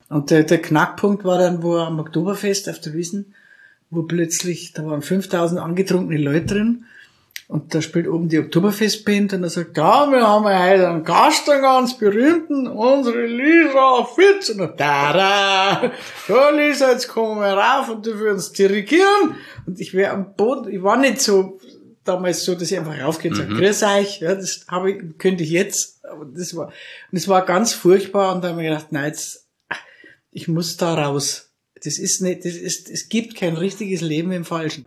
Und der Knackpunkt war dann, wo am Oktoberfest auf der Wiesn, wo plötzlich, da waren 5000 angetrunkene Leute drin, und da spielt oben die Oktoberfestband, und er sagt, ja, wir haben heute einen Gast, einen ganz berühmten, unsere Lisa Fitz. Und dann, da, so Lisa, jetzt kommen wir rauf und du wirst uns dirigieren. Und ich wäre am Boden, ich war nicht so, damals so, dass ich einfach raufgehe und sage, grüß euch, ja, das könnte ich jetzt, aber das war ganz furchtbar, und da habe ich gedacht, nein, jetzt, ich muss da raus. Es gibt kein richtiges Leben im Falschen.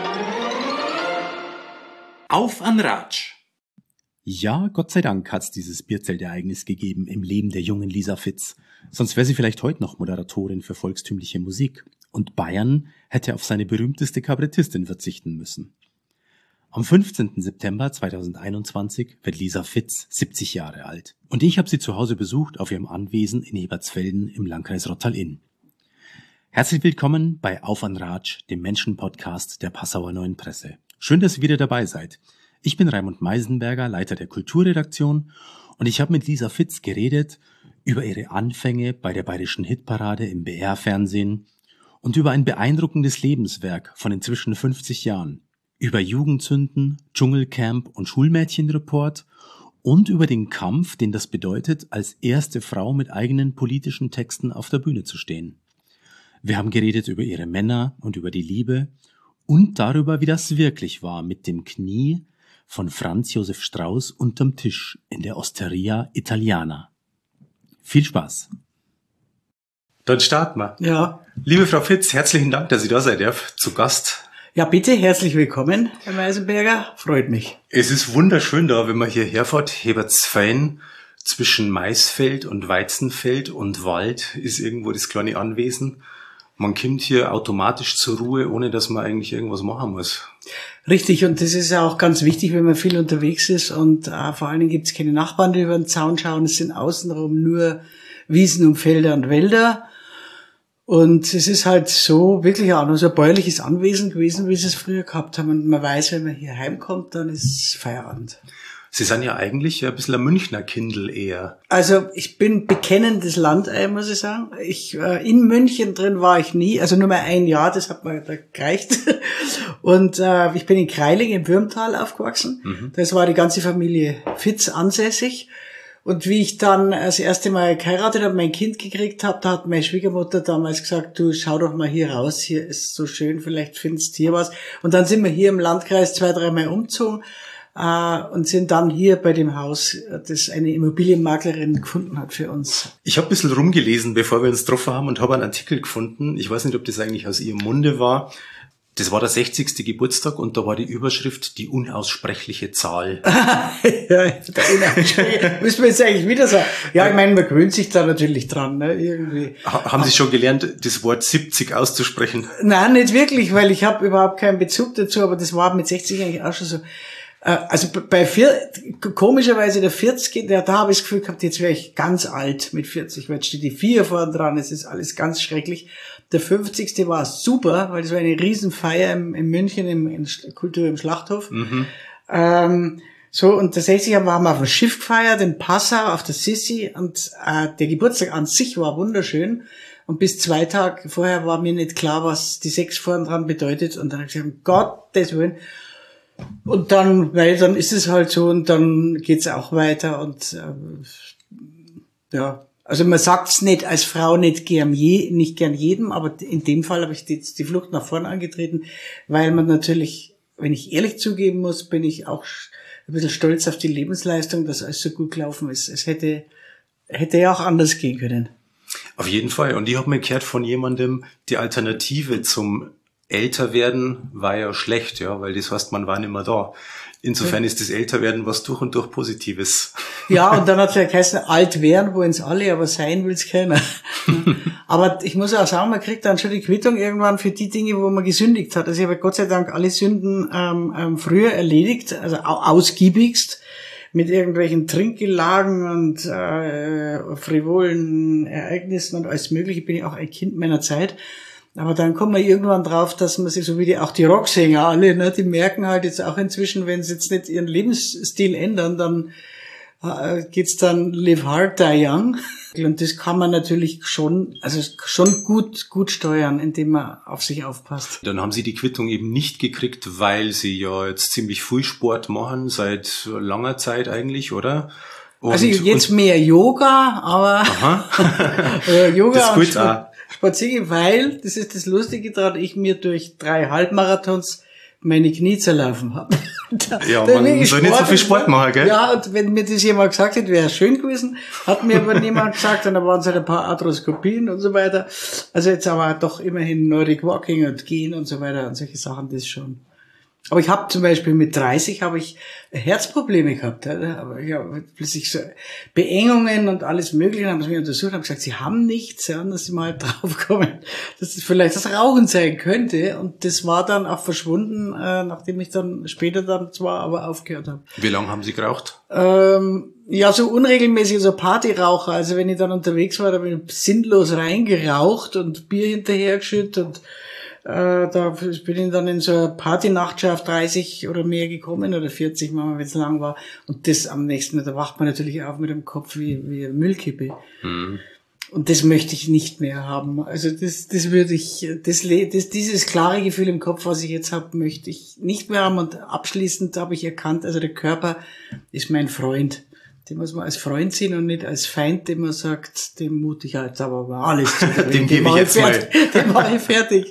Auf an Ratsch! Ja, Gott sei Dank hat's dieses Bierzeltereignis gegeben im Leben der jungen Lisa Fitz. Sonst wäre sie vielleicht heute noch Moderatorin für volkstümliche Musik. Und Bayern hätte auf seine berühmteste Kabarettistin verzichten müssen. Am 15. September 2021 wird Lisa Fitz 70 Jahre alt. Und ich habe sie zu Hause besucht auf ihrem Anwesen in Ebertsfelden im Landkreis Rottal-Inn. Herzlich willkommen bei Auf an Ratsch, dem Menschen-Podcast der Passauer Neuen Presse. Schön, dass ihr wieder dabei seid. Ich bin Raimund Meisenberger, Leiter der Kulturredaktion, und ich habe mit Lisa Fitz geredet über ihre Anfänge bei der Bayerischen Hitparade im BR-Fernsehen und über ein beeindruckendes Lebenswerk von inzwischen 50 Jahren, über Jugendsünden, Dschungelcamp und Schulmädchenreport und über den Kampf, den das bedeutet, als erste Frau mit eigenen politischen Texten auf der Bühne zu stehen. Wir haben geredet über ihre Männer und über die Liebe und darüber, wie das wirklich war mit dem Knie von Franz Josef Strauß unterm Tisch in der Osteria Italiana. Viel Spaß! Dann starten wir. Ja. Liebe Frau Fitz, herzlichen Dank, dass ich da sein darf, zu Gast. Ja, bitte, herzlich willkommen, Herr Meisenberger. Freut mich. Es ist wunderschön da, wenn man hierher fährt. Hebertsfein, zwischen Maisfeld und Weizenfeld und Wald ist irgendwo das kleine Anwesen. Man kommt hier automatisch zur Ruhe, ohne dass man eigentlich irgendwas machen muss. Richtig, und das ist ja auch ganz wichtig, wenn man viel unterwegs ist, und vor allen Dingen gibt es keine Nachbarn, die über den Zaun schauen. Es sind außenrum nur Wiesen und Felder und Wälder. Und es ist halt so wirklich auch noch so ein bäuerliches Anwesen gewesen, wie sie es früher gehabt haben. Und man weiß, wenn man hier heimkommt, dann ist Feierabend. Sie sind ja eigentlich ein bisschen ein Münchner Kindl eher. Also ich bin bekennendes Landei, muss ich sagen. In München drin war ich nie, also nur mal ein Jahr, das hat mir da gereicht. Und ich bin in Kreiling im Würmtal aufgewachsen. Mhm. Das war die ganze Familie Fitz ansässig. Und wie ich dann das erste Mal geheiratet habe, mein Kind gekriegt habe, da hat meine Schwiegermutter damals gesagt, du schau doch mal hier raus, hier ist so schön, vielleicht findest du hier was. Und dann sind wir hier im Landkreis 2-3 Mal umgezogen und sind dann hier bei dem Haus, das eine Immobilienmaklerin gefunden hat für uns. Ich habe ein bisschen rumgelesen, bevor wir uns getroffen haben, und habe einen Artikel gefunden. Ich weiß nicht, ob das eigentlich aus ihrem Munde war. Das war der 60. Geburtstag und da war die Überschrift die unaussprechliche Zahl. Ja, müssen wir jetzt eigentlich wieder sagen. Ja, ich meine, man gewöhnt sich da natürlich dran, ne, irgendwie. Haben Sie schon gelernt, das Wort 70 auszusprechen? Nein, nicht wirklich, weil ich habe überhaupt keinen Bezug dazu, aber das war mit 60 eigentlich auch schon so. Also komischerweise der 40, da habe ich das Gefühl gehabt, jetzt wäre ich ganz alt mit 40, weil jetzt steht die 4 vorne dran, es ist alles ganz schrecklich. Der 50. war super, weil das war eine Riesenfeier in München in Kultur im Schlachthof. Mhm. So, und der 60. haben wir auf dem Schiff gefeiert, in Passau, auf der Sissi, und der Geburtstag an sich war wunderschön. Und bis 2 Tage vorher war mir nicht klar, was die 6 vorne dran bedeutet. Und dann habe ich gesagt, um Gottes Willen. Und dann, weil dann ist es halt so, und dann geht's auch weiter, und ja, also man sagt's nicht als Frau nicht gern jedem, aber in dem Fall habe ich die Flucht nach vorn angetreten, weil man natürlich, wenn ich ehrlich zugeben muss, bin ich auch ein bisschen stolz auf die Lebensleistung, dass alles so gut gelaufen ist. Es hätte ja auch anders gehen können. Auf jeden Fall. Und ich habe mir gehört von jemandem, die Alternative zum Älterwerden war ja schlecht, ja, weil das heißt, man war nicht mehr da. Insofern ist das Älterwerden was durch und durch Positives. Ja, und dann hat es ja geheißen, alt werden wollen's alle, aber sein will's keiner. Aber ich muss auch sagen, man kriegt dann schon die Quittung irgendwann für die Dinge, wo man gesündigt hat. Also ich habe Gott sei Dank alle Sünden früher erledigt, also ausgiebigst, mit irgendwelchen Trinkgelagen und frivolen Ereignissen und alles Mögliche. Bin ich auch ein Kind meiner Zeit. Aber dann kommt man irgendwann drauf, dass man sich, so wie auch die Rocksänger alle, ne, die merken halt jetzt auch inzwischen, wenn sie jetzt nicht ihren Lebensstil ändern, dann geht's dann Live Hard, Die Young. Und das kann man natürlich schon gut steuern, indem man auf sich aufpasst. Dann haben Sie die Quittung eben nicht gekriegt, weil Sie ja jetzt ziemlich viel Sport machen, seit langer Zeit eigentlich, oder? Also jetzt mehr Yoga, aber Yoga das ist gut, und Spazieren, weil, das ist das Lustige daran, ich mir durch 3 Halbmarathons meine Knie zerlaufen habe. Ja, man soll nicht so viel Sport machen, gell? Ja, und wenn mir das jemand gesagt hätte, wäre es schön gewesen. Hat mir aber niemand gesagt, und da waren es halt ein paar Arthroskopien und so weiter. Also jetzt aber doch immerhin Nordic Walking und Gehen und so weiter und solche Sachen, das schon. Aber ich habe zum Beispiel mit 30 habe ich Herzprobleme gehabt. Aber ich habe plötzlich so Beengungen und alles Mögliche, haben sie mich untersucht, haben gesagt, sie haben nichts, ja, und dass sie mal draufkommen, dass es vielleicht das Rauchen sein könnte. Und das war dann auch verschwunden, nachdem ich dann später dann zwar aber aufgehört habe. Wie lange haben Sie geraucht? Ja, so unregelmäßig, so Partyraucher. Also wenn ich dann unterwegs war, da bin ich sinnlos reingeraucht und Bier hinterhergeschüttet und da bin ich dann in so eine Partynacht auf 30 oder mehr gekommen oder 40, wenn es lang war. Und das am nächsten, da wacht man natürlich auf mit dem Kopf wie eine Müllkippe. Mhm. Und das möchte ich nicht mehr haben. Also das würde ich, dieses klare Gefühl im Kopf, was ich jetzt habe, möchte ich nicht mehr haben. Und abschließend habe ich erkannt, also der Körper ist mein Freund. Den muss man als Freund sehen und nicht als Feind, dem man sagt, dem mute ich halt aber alles zu. Dem gebe ich jetzt mal. Den mache ich fertig.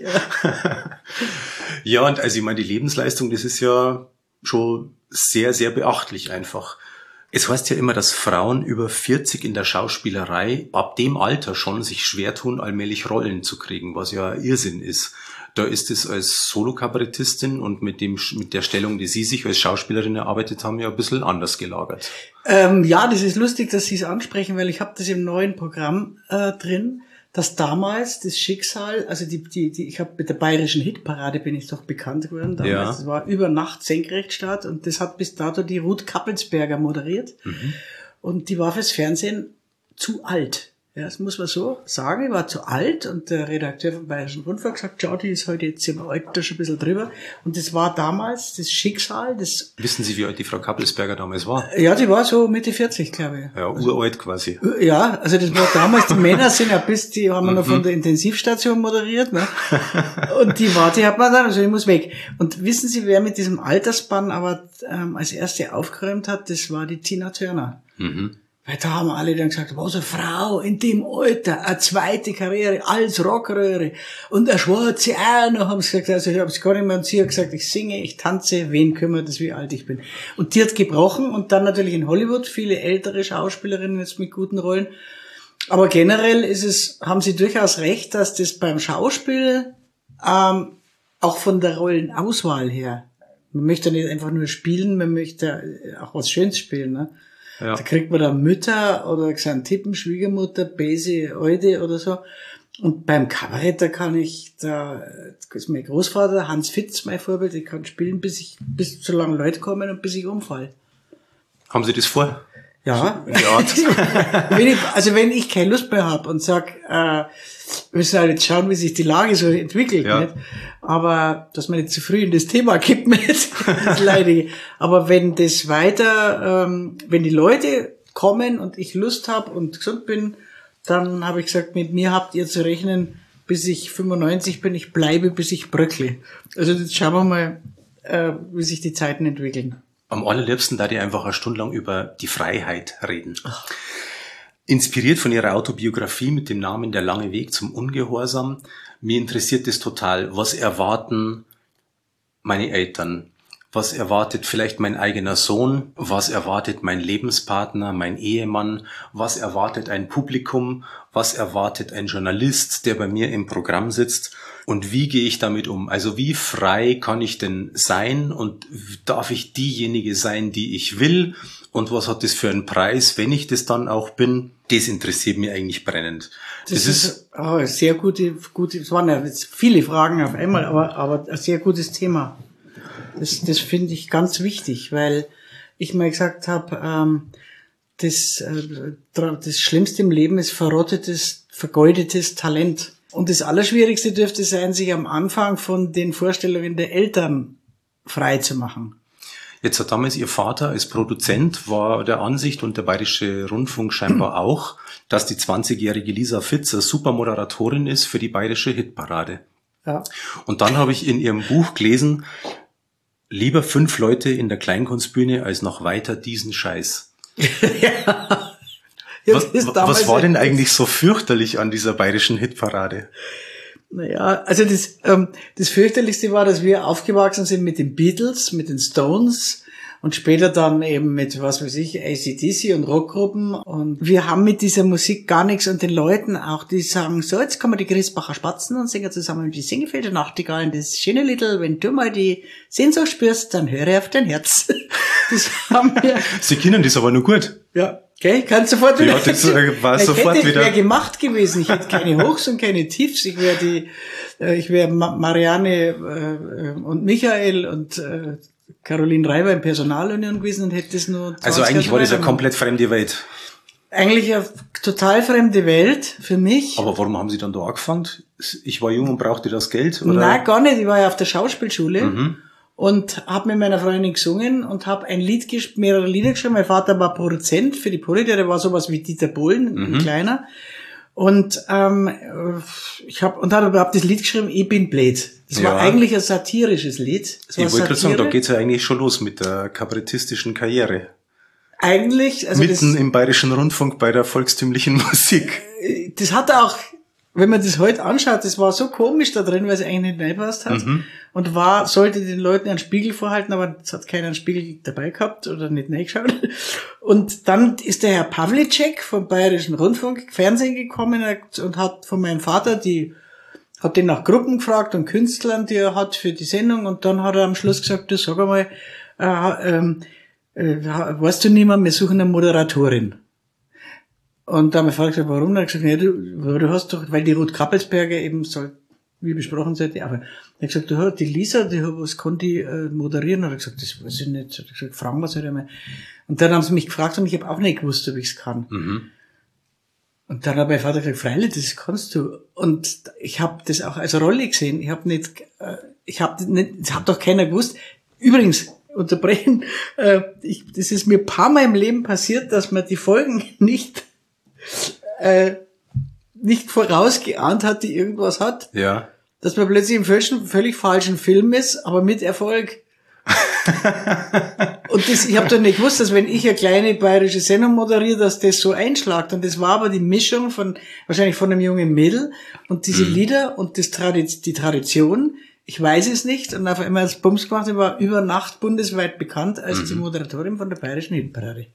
Ja, und also ich meine, die Lebensleistung, das ist ja schon sehr, sehr beachtlich einfach. Es heißt ja immer, dass Frauen über 40 in der Schauspielerei ab dem Alter schon sich schwer tun, allmählich Rollen zu kriegen, was ja Irrsinn ist. Da ist es als Solo-Kabarettistin und mit der Stellung, die Sie sich als Schauspielerin erarbeitet haben, ja ein bisschen anders gelagert. Ja, das ist lustig, dass Sie es ansprechen, weil ich habe das im neuen Programm drin, dass damals das Schicksal, also ich habe mit der Bayerischen Hitparade bin ich doch bekannt geworden damals. Ja. Das war über Nacht Senkrechtstart und das hat bis dato die Ruth Kappelsberger moderiert. Mhm. Und die war fürs Fernsehen zu alt. Ja, das muss man so sagen, ich war zu alt und der Redakteur vom Bayerischen Rundfunk gesagt, schau, die ist heute jetzt im Alter schon ein bisschen drüber. Und das war damals das Schicksal. Wissen Sie, wie alt die Frau Kappelsberger damals war? Ja, die war so Mitte 40, glaube ich. Ja, uralt quasi. Ja, also das war damals, die Männer sind ja die haben wir noch von der Intensivstation moderiert, ne? Und die hat man dann, also ich muss weg. Und wissen Sie, wer mit diesem Altersspann aber als erste aufgeräumt hat? Das war die Tina Turner. Mhm. Weil da haben alle dann gesagt, was eine Frau in dem Alter, eine zweite Karriere als Rockröhre und eine Schwarze auch noch, haben sie gesagt, also ich habe es gar nicht mehr, und sie hat gesagt, ich singe, ich tanze, wen kümmert es, wie alt ich bin. Und die hat gebrochen und dann natürlich in Hollywood viele ältere Schauspielerinnen jetzt mit guten Rollen. Aber generell haben sie durchaus recht, dass das beim Schauspiel auch von der Rollenauswahl her, man möchte nicht einfach nur spielen, man möchte auch was Schönes spielen, ne? Ja. Da kriegt man dann Mütter oder Xantippen, Schwiegermutter, Bese, Alte oder so. Und beim Kabarett, da ist mein Großvater, Hans Fitz, mein Vorbild, ich kann spielen, bis so lange Leute kommen und bis ich umfall. Haben Sie das vor? Ja. So wenn ich keine Lust mehr habe und sag, wir müssen halt jetzt schauen, wie sich die Lage so entwickelt, ja. Nicht? Aber dass man nicht zu früh in das Thema kippt mit, das Leidige. Aber wenn das wenn die Leute kommen und ich Lust habe und gesund bin, dann habe ich gesagt, mit mir habt ihr zu rechnen, bis ich 95 bin, ich bleibe, bis ich bröckle. Also jetzt schauen wir mal, wie sich die Zeiten entwickeln. Am allerliebsten da die einfach eine Stunde lang über die Freiheit reden. Ach. Inspiriert von Ihrer Autobiografie mit dem Namen Der lange Weg zum Ungehorsam. Mir interessiert das total. Was erwarten meine Eltern? Was erwartet vielleicht mein eigener Sohn? Was erwartet mein Lebenspartner, mein Ehemann? Was erwartet ein Publikum? Was erwartet ein Journalist, der bei mir im Programm sitzt? Und wie gehe ich damit um? Also wie frei kann ich denn sein? Und darf ich diejenige sein, die ich will? Und was hat das für einen Preis, wenn ich das dann auch bin? Das interessiert mich eigentlich brennend. Das ist sehr gute, es waren ja jetzt viele Fragen auf einmal, aber ein sehr gutes Thema. Das finde ich ganz wichtig, weil ich mal gesagt habe, das Schlimmste im Leben ist vergeudetes Talent. Und das Allerschwierigste dürfte sein, sich am Anfang von den Vorstellungen der Eltern frei zu machen. Jetzt hat damals Ihr Vater als Produzent war der Ansicht und der Bayerische Rundfunk scheinbar auch, dass die 20-jährige Lisa Fitz eine super Moderatorin ist für die Bayerische Hitparade. Ja. Und dann habe ich in Ihrem Buch gelesen, lieber 5 Leute in der Kleinkunstbühne als noch weiter diesen Scheiß. Ja, was war denn eigentlich so fürchterlich an dieser Bayerischen Hitparade? Naja, also das Fürchterlichste war, dass wir aufgewachsen sind mit den Beatles, mit den Stones und später dann eben mit, was weiß ich, AC/DC und Rockgruppen. Und wir haben mit dieser Musik gar nichts und den Leuten auch, die sagen, so, jetzt kommen die Griesbacher Spatzen und singen zusammen die Singefelder Nachtigallen, das schöne Liedl, wenn du mal die Sehnsucht spürst, dann höre auf dein Herz. Das haben wir. Sie kennen das aber nur gut. Ja. Okay, ich kann sofort wieder. Ja, das war sofort wieder. Ich wäre gemacht gewesen. Ich hätte keine Hochs und keine Tiefs. Ich wäre Marianne und Michael und Caroline Reiber im Personalunion gewesen und hätte das nur. Also eigentlich war das eine komplett fremde Welt. Eigentlich eine total fremde Welt für mich. Aber warum haben Sie dann da angefangen? Ich war jung und brauchte das Geld, oder? Nein, gar nicht. Ich war ja auf der Schauspielschule. Und habe mit meiner Freundin gesungen und habe mehrere Lieder geschrieben. Mein Vater war Produzent für die Polly, der war sowas wie Dieter Bohlen, ein kleiner. Und ich habe das Lied geschrieben, Ich bin blöd. Das war eigentlich ein satirisches Lied. Ich wollte gerade sagen, da geht's ja eigentlich schon los mit der kabarettistischen Karriere. Eigentlich, also mitten im Bayerischen Rundfunk bei der volkstümlichen Musik. Das hat auch, wenn man das heute anschaut, das war so komisch da drin, weil es eigentlich nicht reingepasst hat. Und sollte den Leuten einen Spiegel vorhalten, aber es hat keiner einen Spiegel dabei gehabt oder nicht reingeschaut. Und dann ist der Herr Pawlicek vom Bayerischen Rundfunk Fernsehen gekommen und hat von meinem Vater hat den nach Gruppen gefragt und Künstlern, die er hat für die Sendung. Und dann hat er am Schluss gesagt, du sag einmal, weißt du nicht mehr, wir suchen eine Moderatorin. Und da haben wir gefragt, warum? Dann hat er gesagt, du hast doch, weil die Ruth Kappelsberger eben soll, wie besprochen sollte, aber er hat gesagt, die Lisa, was kann die moderieren? Und er hat gesagt, das weiß ich nicht. Er hat gesagt, fragen wir sie halt einmal. Und dann haben sie mich gefragt und ich habe auch nicht gewusst, ob ich es kann. Und dann hat mein Vater gesagt, freilich, das kannst du. Und ich habe das auch als Rolle gesehen. Das hat doch keiner gewusst. Übrigens, unterbrechen, das ist mir ein paar Mal im Leben passiert, dass man die Folgen nicht vorausgeahnt hat, die irgendwas hat. Ja. Dass man plötzlich im völlig falschen Film ist, aber mit Erfolg. Und ich habe doch nicht gewusst, dass wenn ich eine kleine bayerische Sendung moderiere, dass das so einschlagt. Und das war aber die Mischung wahrscheinlich von einem jungen Mädel und diese Lieder und die Tradition. Ich weiß es nicht. Und auf einmal als Bums gemacht, ich war über Nacht bundesweit bekannt als die Moderatorin von der Bayerischen Hitparade.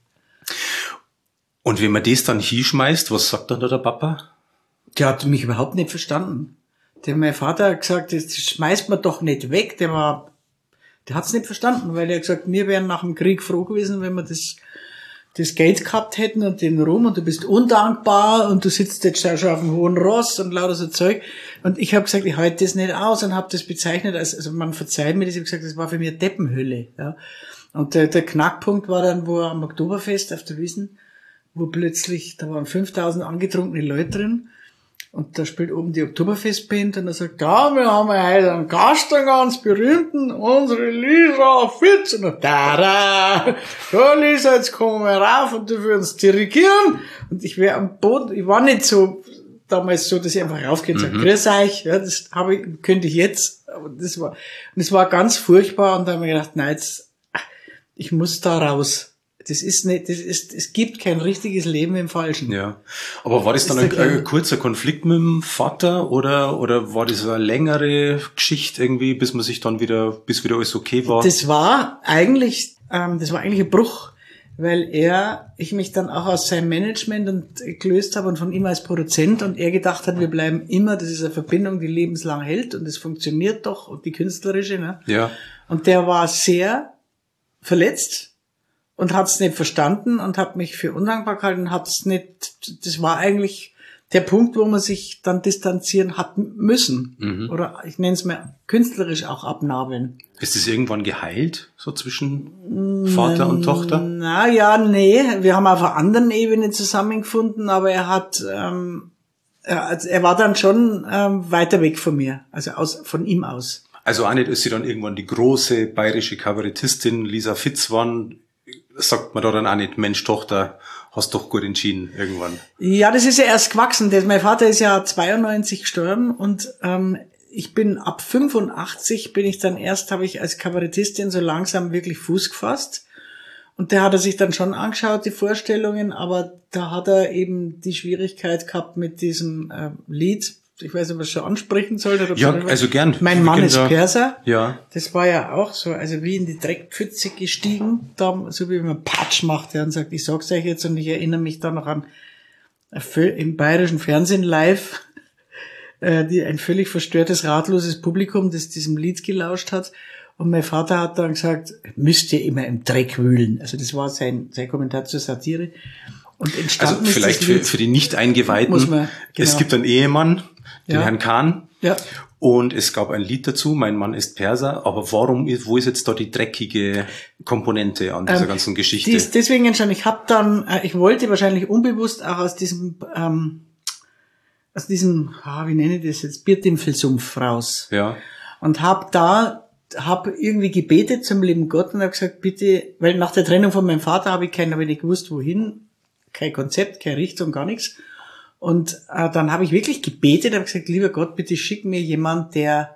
Und wenn man das dann hinschmeißt, was sagt dann da der Papa? Der hat mich überhaupt nicht verstanden. Mein Vater hat gesagt, das schmeißt man doch nicht weg. Der hat's nicht verstanden, weil er hat gesagt, wir wären nach dem Krieg froh gewesen, wenn wir das Geld gehabt hätten und den Ruhm und du bist undankbar und du sitzt jetzt schon auf dem hohen Ross und lauter so Zeug. Und ich habe gesagt, ich halte das nicht aus und habe das bezeichnet also man verzeiht mir das, ich habe gesagt, das war für mich eine Deppenhölle. Ja. Und der Knackpunkt war dann, wo am Oktoberfest auf der Wiesn, wo plötzlich, da waren 5000 angetrunkene Leute drin. Und da spielt oben die Oktoberfestband und er sagt, ja, wir haben ja heute einen Gast, einen ganz berühmten, unsere Lisa Fitz. Und da, so Lisa, jetzt kommen wir rauf und du würdest dirigieren. Und ich wäre am Boden, ich war nicht so, damals so, dass ich einfach raufgehe und sage, grüß euch, ja, das könnte ich jetzt. Aber das war ganz furchtbar und da habe ich gedacht, nein, ich muss da raus. Es gibt kein richtiges Leben im Falschen. Ja. Aber war das dann ein kurzer Konflikt mit dem Vater oder war das eine längere Geschichte irgendwie, bis wieder alles okay war? Das war eigentlich ein Bruch, weil ich mich dann auch aus seinem Management gelöst habe und von ihm als Produzent und er gedacht hat, wir bleiben immer, das ist eine Verbindung, die lebenslang hält und es funktioniert doch und die künstlerische, ne? Ja. Und der war sehr verletzt. Und hat's nicht verstanden und hat mich für undankbar gehalten, das war eigentlich der Punkt, wo man sich dann distanzieren hat müssen. Oder ich nenne es mal künstlerisch auch abnabeln. Ist es irgendwann geheilt, so zwischen Vater und Tochter? Nee, wir haben auf einer anderen Ebene zusammengefunden, aber er war dann schon weiter weg von mir, also von ihm aus. Also auch nicht, ist sie dann irgendwann die große bayerische Kabarettistin Lisa Fitz waren, sagt man da dann auch nicht, Mensch, Tochter, hast doch gut entschieden irgendwann. Ja, das ist ja erst gewachsen. Mein Vater ist ja 92 gestorben und ich bin ab 85 habe ich als Kabarettistin so langsam wirklich Fuß gefasst. Und der hat er sich dann schon angeschaut, die Vorstellungen, aber da hat er eben die Schwierigkeit gehabt mit diesem Lied. Ich weiß nicht, ob ich es schon ansprechen sollte. Oder Ja, also gern. Mein Mann ist Perser. Ja. Das war ja auch so, also wie in die Dreckpfütze gestiegen, da, so wie man Patsch macht, ja, und sagt, ich sag's euch jetzt, und ich erinnere mich da noch an im bayerischen Fernsehen live, ein völlig verstörtes, ratloses Publikum, das diesem Lied gelauscht hat. Und mein Vater hat dann gesagt, müsst ihr immer im Dreck wühlen. Also das war sein Kommentar zur Satire. Und entstanden also vielleicht für die Nicht-Eingeweihten, genau. Es gibt einen Ehemann, den Ja. Herrn Kahn, Ja. und es gab ein Lied dazu, Mein Mann ist Perser, aber wo ist jetzt da die dreckige Komponente an dieser ganzen Geschichte? Die ist deswegen entstanden. Ich wollte wahrscheinlich unbewusst auch aus diesem, wie nenne ich das jetzt, Biertimpfelsumpf raus. Ja. Und hab irgendwie gebetet zum lieben Gott und habe gesagt, bitte, weil nach der Trennung von meinem Vater habe ich nicht gewusst, wohin, kein Konzept, keine Richtung, gar nichts. Und dann habe ich wirklich gebetet, habe gesagt, lieber Gott, bitte schick mir jemand, der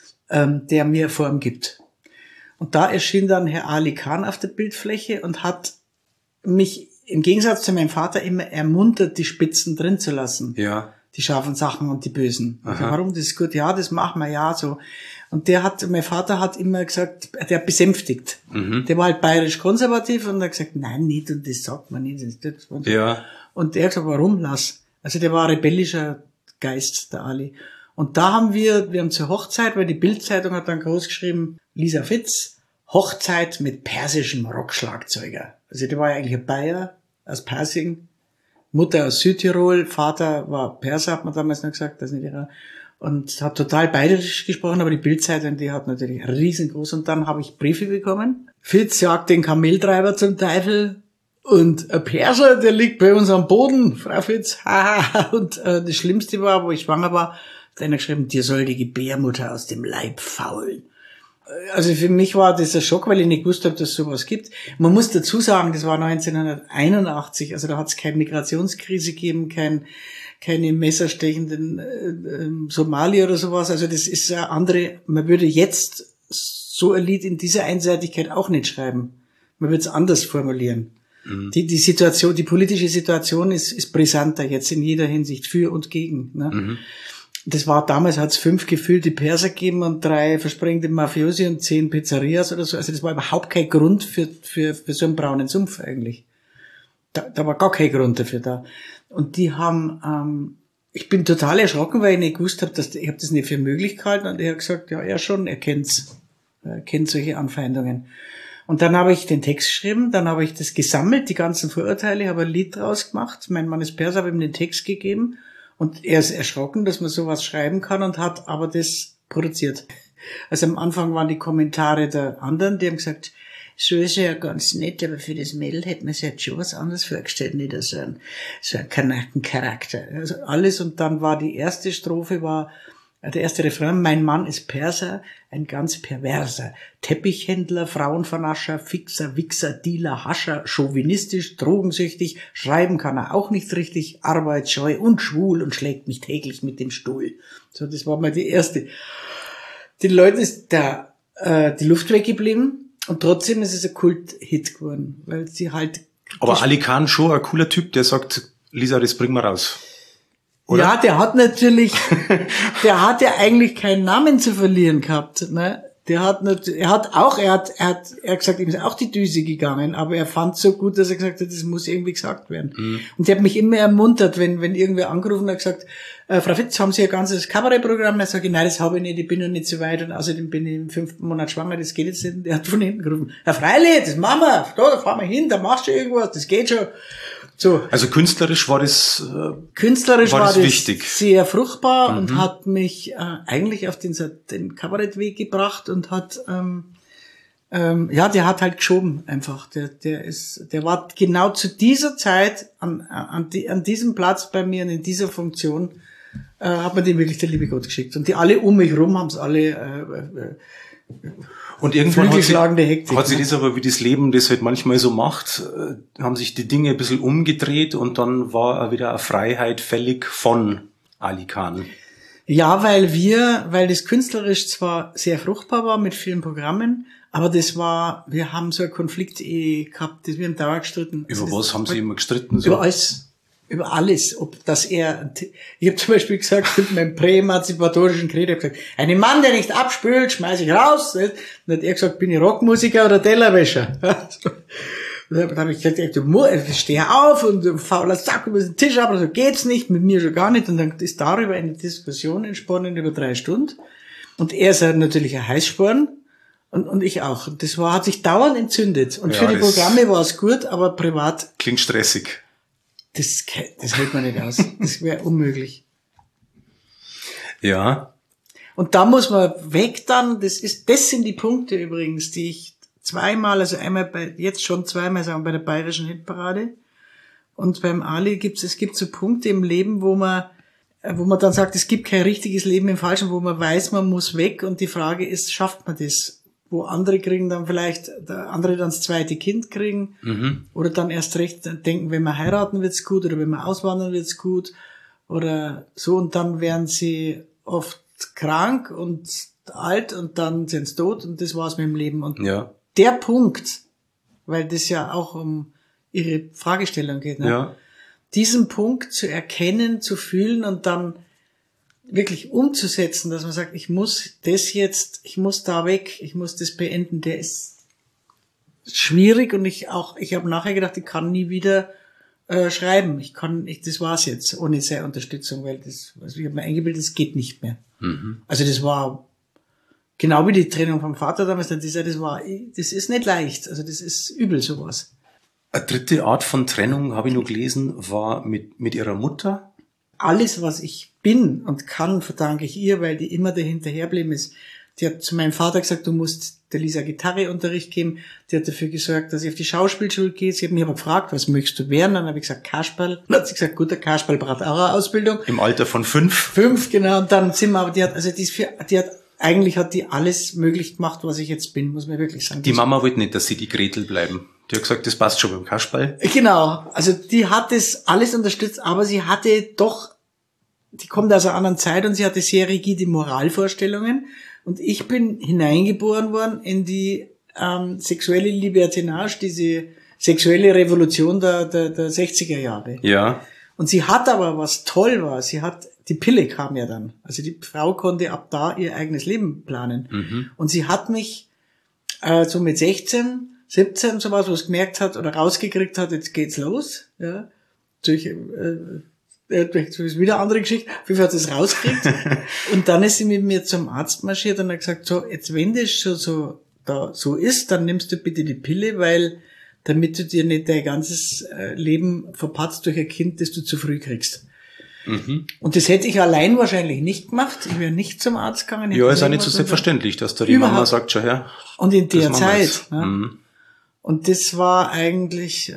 mir Form gibt. Und da erschien dann Herr Ali Khan auf der Bildfläche und hat mich im Gegensatz zu meinem Vater immer ermuntert, die Spitzen drin zu lassen. Ja. Die scharfen Sachen und die bösen. Also, Aha. warum? Das ist gut. Ja, das machen wir, ja, so. Und mein Vater hat immer gesagt, der hat besänftigt. Mhm. Der war halt bayerisch konservativ und hat gesagt, nein, nicht, und das sagt man nicht. Das und so. Ja. Und er hat gesagt, warum, lass? Also der war ein rebellischer Geist, der Ali. Und da haben wir zur Hochzeit, weil die Bild-Zeitung hat dann groß geschrieben, Lisa Fitz, Hochzeit mit persischem Rockschlagzeuger. Also der war ja eigentlich ein Bayer aus Persing, Mutter aus Südtirol, Vater war Perser, hat man damals noch gesagt, das ist nicht ihrer. Und hat total bayerisch gesprochen, aber die Bild-Zeitung, die hat natürlich riesengroß. Und dann habe ich Briefe bekommen. Fitz jagt den Kameltreiber zum Teufel. Und ein Perser, der liegt bei uns am Boden, Frau Fitz. Haha. Und das Schlimmste war, wo ich schwanger war, hat einer geschrieben, dir soll die Gebärmutter aus dem Leib faulen. Also für mich war das ein Schock, weil ich nicht gewusst habe, dass es sowas gibt. Man muss dazu sagen, das war 1981, also da hat es keine Migrationskrise gegeben, keine messerstechenden Somalier oder sowas. Also das ist eine andere, man würde jetzt so ein Lied in dieser Einseitigkeit auch nicht schreiben. Man würde es anders formulieren. Mhm. Die Situation, die politische Situation ist brisanter jetzt in jeder Hinsicht, für und gegen. Ne? Mhm. Das war damals, hat es 5 gefühlte Perser gegeben und 3 versprengende Mafiosi und 10 Pizzerias oder so. Also das war überhaupt kein Grund für so einen braunen Sumpf eigentlich. Da war gar kein Grund dafür da. Und die haben, ich bin total erschrocken, weil ich nicht gewusst habe, ich habe das nicht für möglich gehalten, und er hat gesagt, ja, er schon, er kennt solche Anfeindungen. Und dann habe ich den Text geschrieben, dann habe ich das gesammelt, die ganzen Vorurteile, habe ein Lied draus gemacht. Mein Mann ist Perser, habe ihm den Text gegeben. Und er ist erschrocken, dass man sowas schreiben kann, und hat aber das produziert. Also am Anfang waren die Kommentare der anderen, die haben gesagt, so ist er ja ganz nett, aber für das Mädel hätte man sich jetzt schon was anderes vorgestellt, nicht so ein Kanakencharakter. Also alles, und dann war die erste Strophe, der erste Refrain, mein Mann ist Perser, ein ganz perverser, Teppichhändler, Frauenvernascher, Fixer, Wichser, Dealer, Hascher, chauvinistisch, drogensüchtig, schreiben kann er auch nicht richtig, arbeitsscheu und schwul und schlägt mich täglich mit dem Stuhl. So, das war mal die erste. Den Leuten ist die Luft weggeblieben, und trotzdem ist es ein Kult-Hit geworden, weil sie halt... Aber Ali Khan schon ein cooler Typ, der sagt, Lisa, das bringen wir raus. Oder? Ja, der hat ja eigentlich keinen Namen zu verlieren gehabt, ne? Er hat gesagt, ihm ist auch die Düse gegangen, aber er fand so gut, dass er gesagt hat, das muss irgendwie gesagt werden. Mhm. Und der hat mich immer ermuntert, wenn irgendwer angerufen hat, gesagt, Frau Fitz, haben Sie ein ganzes Kabarettprogramm? Er sagt, nein, das habe ich nicht, ich bin noch nicht so weit, und außerdem bin ich im 5. Monat schwanger, das geht jetzt nicht. Der hat von hinten gerufen, Herr Freili, das machen wir, da fahren wir hin, da machst du irgendwas, das geht schon. So. Also künstlerisch war das wichtig. Sehr fruchtbar, und hat mich eigentlich auf den Kabarettweg gebracht und hat der hat halt geschoben einfach. Der war genau zu dieser Zeit an diesem Platz bei mir und in dieser Funktion hat mir den wirklich der liebe Gott geschickt. Und die alle um mich rum haben es alle und irgendwann hat sie ne? das aber, wie das Leben das halt manchmal so macht, haben sich die Dinge ein bisschen umgedreht und dann war wieder eine Freiheit fällig von Ali Khan. Ja, weil das künstlerisch zwar sehr fruchtbar war mit vielen Programmen, aber wir haben so eine Konflikt-Ehe gehabt, wir haben dauernd gestritten. Über was haben Sie immer gestritten? So? Über alles. Ich habe zum Beispiel gesagt, mit meinem präemanzipatorischen Credo, ich habe gesagt, einen Mann, der nicht abspült, schmeiße ich raus. Und dann hat er gesagt, bin ich Rockmusiker oder Tellerwäscher? Und dann habe ich gesagt, ich stehe auf und fauler Sack über den Tisch ab, also geht's nicht, mit mir schon gar nicht. Und dann ist darüber eine Diskussion entsponnen über 3 Stunden. Und er ist natürlich ein Heißsporn und ich auch. Und das hat sich dauernd entzündet. Und für die Programme war es gut, aber privat. Klingt stressig. Das hält man nicht aus. Das wäre unmöglich. Ja. Und da muss man weg dann, das sind die Punkte übrigens, die ich zweimal, also einmal jetzt schon zweimal sagen, bei der Bayerischen Hitparade und beim Ali es gibt so Punkte im Leben, wo man dann sagt, es gibt kein richtiges Leben im Falschen, wo man weiß, man muss weg und die Frage ist, schafft man das? Wo andere kriegen dann vielleicht, andere dann das zweite Kind kriegen oder dann erst recht denken, wenn wir heiraten wird's gut oder wenn wir auswandern wird's gut oder so und dann werden sie oft krank und alt und dann sind sie tot und das war's mit dem Leben. Und der Punkt, weil das ja auch um Ihre Fragestellung geht, ne? Ja. Diesen Punkt zu erkennen, zu fühlen und dann wirklich umzusetzen, dass man sagt, ich muss da weg, ich muss das beenden, der ist schwierig und ich habe nachher gedacht, ich kann nie wieder schreiben. Das war's jetzt, ohne seine Unterstützung, weil ich habe mir eingebildet, das geht nicht mehr. Also das war genau wie die Trennung vom Vater damals, das ist nicht leicht, also das ist übel sowas. Eine dritte Art von Trennung, habe ich nur gelesen, war mit ihrer Mutter. Alles, was ich bin und kann, verdanke ich ihr, weil die immer dahinterherblieben ist. Die hat zu meinem Vater gesagt, du musst der Lisa Gitarreunterricht geben. Die hat dafür gesorgt, dass ich auf die Schauspielschule gehe. Sie hat mich aber gefragt, was möchtest du werden? Dann habe ich gesagt, Kasperl. Dann hat sie gesagt, gut, der Kasperl braucht auch eine Ausbildung. Im Alter von 5? 5, genau. Und dann sind wir, aber eigentlich hat die alles möglich gemacht, was ich jetzt bin, muss man wirklich sagen. Die Mama wollte nicht, dass sie die Gretel bleiben. Die hat gesagt, das passt schon beim Kasperl. Genau. Also die hat das alles unterstützt, aber sie hatte doch, die kommt aus einer anderen Zeit und sie hatte sehr rigide Moralvorstellungen. Und ich bin hineingeboren worden in die sexuelle Libertinage, diese sexuelle Revolution der 60er Jahre. Ja. Und sie hat aber, was toll war, die Pille kam ja dann. Also die Frau konnte ab da ihr eigenes Leben planen. Und sie hat mich so mit 16, 17 sowas, was gemerkt hat oder rausgekriegt hat, jetzt geht's los. Ja, durch wieder eine andere Geschichte. Auf jeden Fall hat sie es rausgekriegt. Und dann ist sie mit mir zum Arzt marschiert und hat gesagt, so, jetzt wenn das schon so ist, dann nimmst du bitte die Pille, damit du dir nicht dein ganzes Leben verpatzt durch ein Kind, das du zu früh kriegst. Und das hätte ich allein wahrscheinlich nicht gemacht. Ich wäre nicht zum Arzt gegangen. Ja, ist auch nicht so selbstverständlich, dass da die Mama sagt, schon her. Und in der Zeit. Ja. Und das war eigentlich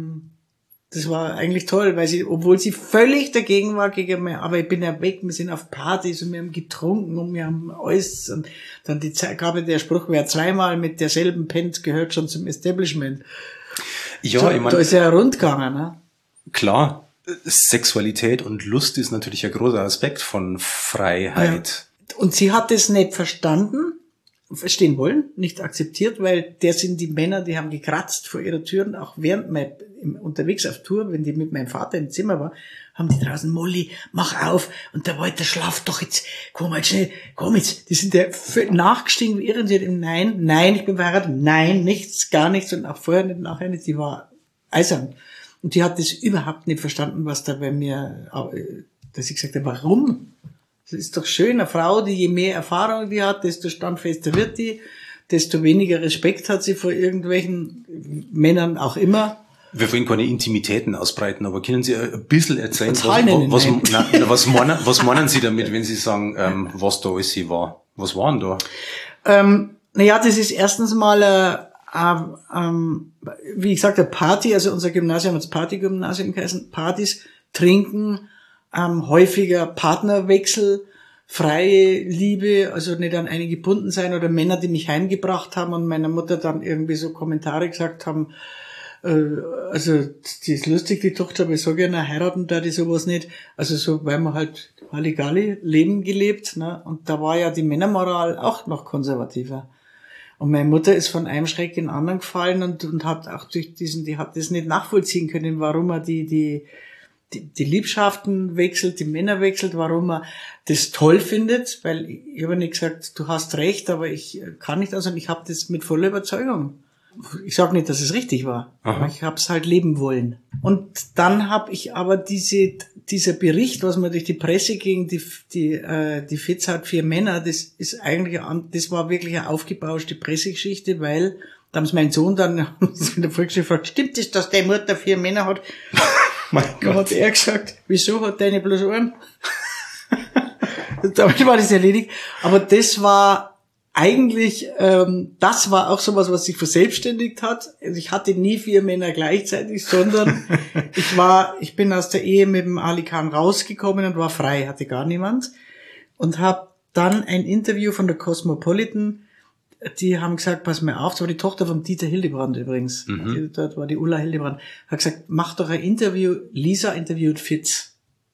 toll, weil obwohl sie völlig dagegen war, gegen mir, aber ich bin ja weg, wir sind auf Partys und wir haben getrunken und wir haben alles und dann gab der Spruch, wer zweimal mit derselben pennt, gehört schon zum Establishment. Ja, so, ich meine, da ist ja rundgegangen, ne? Klar, Sexualität und Lust ist natürlich ein großer Aspekt von Freiheit. Ja. Und sie hat das nicht verstehen wollen, nicht akzeptiert, weil sind die Männer, die haben gekratzt vor ihrer Tür und auch während unterwegs auf Tour, wenn die mit meinem Vater im Zimmer war, haben die draußen, Molly, mach auf, und der Walter schlaft doch jetzt, komm mal schnell, komm jetzt, die sind ja nachgestiegen wie irre und sie hat ihm, nein, ich bin verheiratet, nein, nichts, gar nichts und auch vorher nicht, nachher nicht, die war eisern. Und die hat das überhaupt nicht verstanden, was da bei mir, dass ich gesagt habe, warum? Das ist doch schön, eine Frau, die je mehr Erfahrung die hat, desto standfester wird die, desto weniger Respekt hat sie vor irgendwelchen Männern auch immer. Wir wollen keine Intimitäten ausbreiten, aber können Sie ein bisschen erzählen, was meinen Sie damit, wenn Sie sagen, was da alles war? Was war denn da? Das ist erstens mal wie ich sagte, Party, also unser Gymnasium hat das Partygymnasium geheißen, Partys, Trinken, häufiger Partnerwechsel, freie Liebe, also nicht an eine gebunden sein oder Männer, die mich heimgebracht haben und meiner Mutter dann irgendwie so Kommentare gesagt haben, also die ist lustig, die Tochter, aber ich sage ja, heiraten da die sowas nicht. Also so, weil man halt Halligalli Leben gelebt, ne? Und da war ja die Männermoral auch noch konservativer. Und meine Mutter ist von einem Schreck in den anderen gefallen und hat auch die hat das nicht nachvollziehen können, warum er die Liebschaften wechselt, die Männer wechselt, warum er das toll findet, weil ich habe nicht gesagt, du hast recht, aber ich kann nicht, also ich habe das mit voller Überzeugung. Ich sage nicht, dass es richtig war, aber ich habe es halt leben wollen. Und dann habe ich aber dieser Bericht, was man durch die Presse gegen die Fitz hat, 4 Männer, das war wirklich eine aufgebauschte Pressegeschichte, weil da haben sie meinen Sohn dann in der Volksschule gefragt, stimmt es, dass deine Mutter 4 Männer hat? Mein Gott. Dann hat er gesagt, wieso hat deine bloß einen? Damit war das erledigt. Aber das war eigentlich, das war auch sowas, was sich verselbstständigt hat. Also ich hatte nie 4 Männer gleichzeitig, sondern ich bin aus der Ehe mit dem Ali Khan rausgekommen und war frei, hatte gar niemand. Und habe dann ein Interview von der Cosmopolitan, die haben gesagt, pass mal auf, das war die Tochter von Dieter Hildebrand übrigens. Dort war die Ulla Hildebrand. Hat gesagt, mach doch ein Interview, Lisa interviewt Fitz.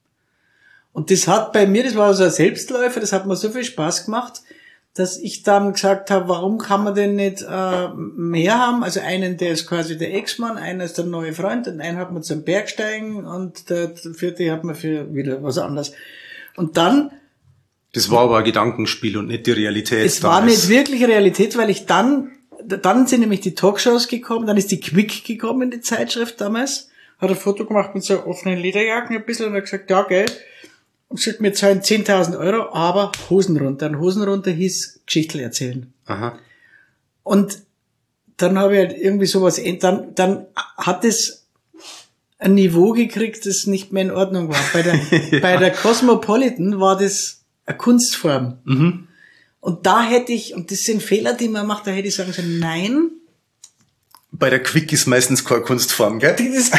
Und das hat bei mir, das war so ein Selbstläufer, das hat mir so viel Spaß gemacht, dass ich dann gesagt habe, warum kann man denn nicht mehr haben? Also einen, der ist quasi der Ex-Mann, einer ist der neue Freund und einen hat man zum Bergsteigen und der 4. hat man für wieder was anderes. Und dann... Das war aber ein Gedankenspiel und nicht die Realität. Es war nicht wirklich Realität, weil ich dann sind nämlich die Talkshows gekommen, dann ist die Quick gekommen, die Zeitschrift damals, hat ein Foto gemacht mit so offenen Lederjacken ein bisschen und hat gesagt, ja, gell, und sagt mir zahlen 10.000 €, aber Hosen runter. Und Hosen runter hieß Geschichten erzählen. Aha. Und dann habe ich halt irgendwie sowas, dann hat es ein Niveau gekriegt, das nicht mehr in Ordnung war. Bei der Cosmopolitan war das eine Kunstform. Mhm. Und da hätte ich, und das sind Fehler, die man macht, da hätte ich sagen sollen, nein. Bei der Quick ist meistens keine Kunstform, gell?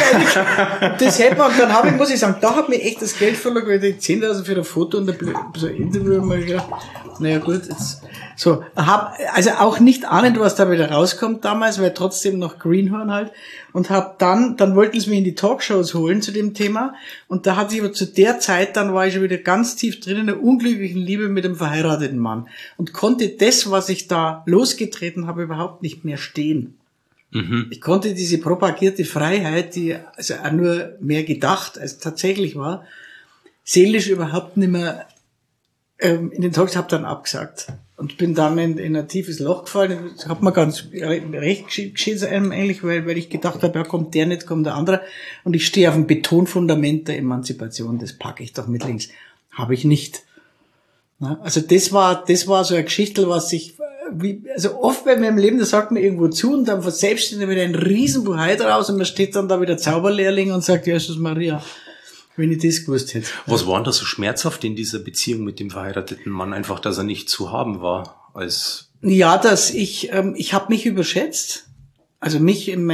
Das hätte man, und dann muss ich sagen, da hat mir echt das Geld verloren, weil ich 10.000 für ein Foto und so ein Interview mal gedacht, naja gut, jetzt, so, also auch nicht ahnend, was da wieder rauskommt damals, weil trotzdem noch Greenhorn halt, und dann wollten sie mich in die Talkshows holen zu dem Thema, und da hatte ich aber zu der Zeit, dann war ich schon wieder ganz tief drin in der unglücklichen Liebe mit einem verheirateten Mann, und konnte das, was ich da losgetreten habe, überhaupt nicht mehr stehen. Ich konnte diese propagierte Freiheit, die also auch nur mehr gedacht als tatsächlich war, seelisch überhaupt nicht mehr in den Talks, habe dann abgesagt und bin dann in ein tiefes Loch gefallen. Das hat mir ganz recht geschehen eigentlich, weil ich gedacht habe, ja, kommt der nicht, kommt der andere, und ich stehe auf dem Betonfundament der Emanzipation, das packe ich doch mit links. Habe ich nicht. Also das war so eine Geschichte, was sich also oft bei mir im Leben, da sagt man irgendwo zu und dann verselbstständigt wieder ein Riesenbuhai draus und man steht dann da wieder Zauberlehrling und sagt, Jesus Maria, wenn ich das gewusst hätte. Was war denn da so schmerzhaft in dieser Beziehung mit dem verheirateten Mann? Einfach, dass er nicht zu haben war als... Ja, dass ich habe mich überschätzt. Also mich und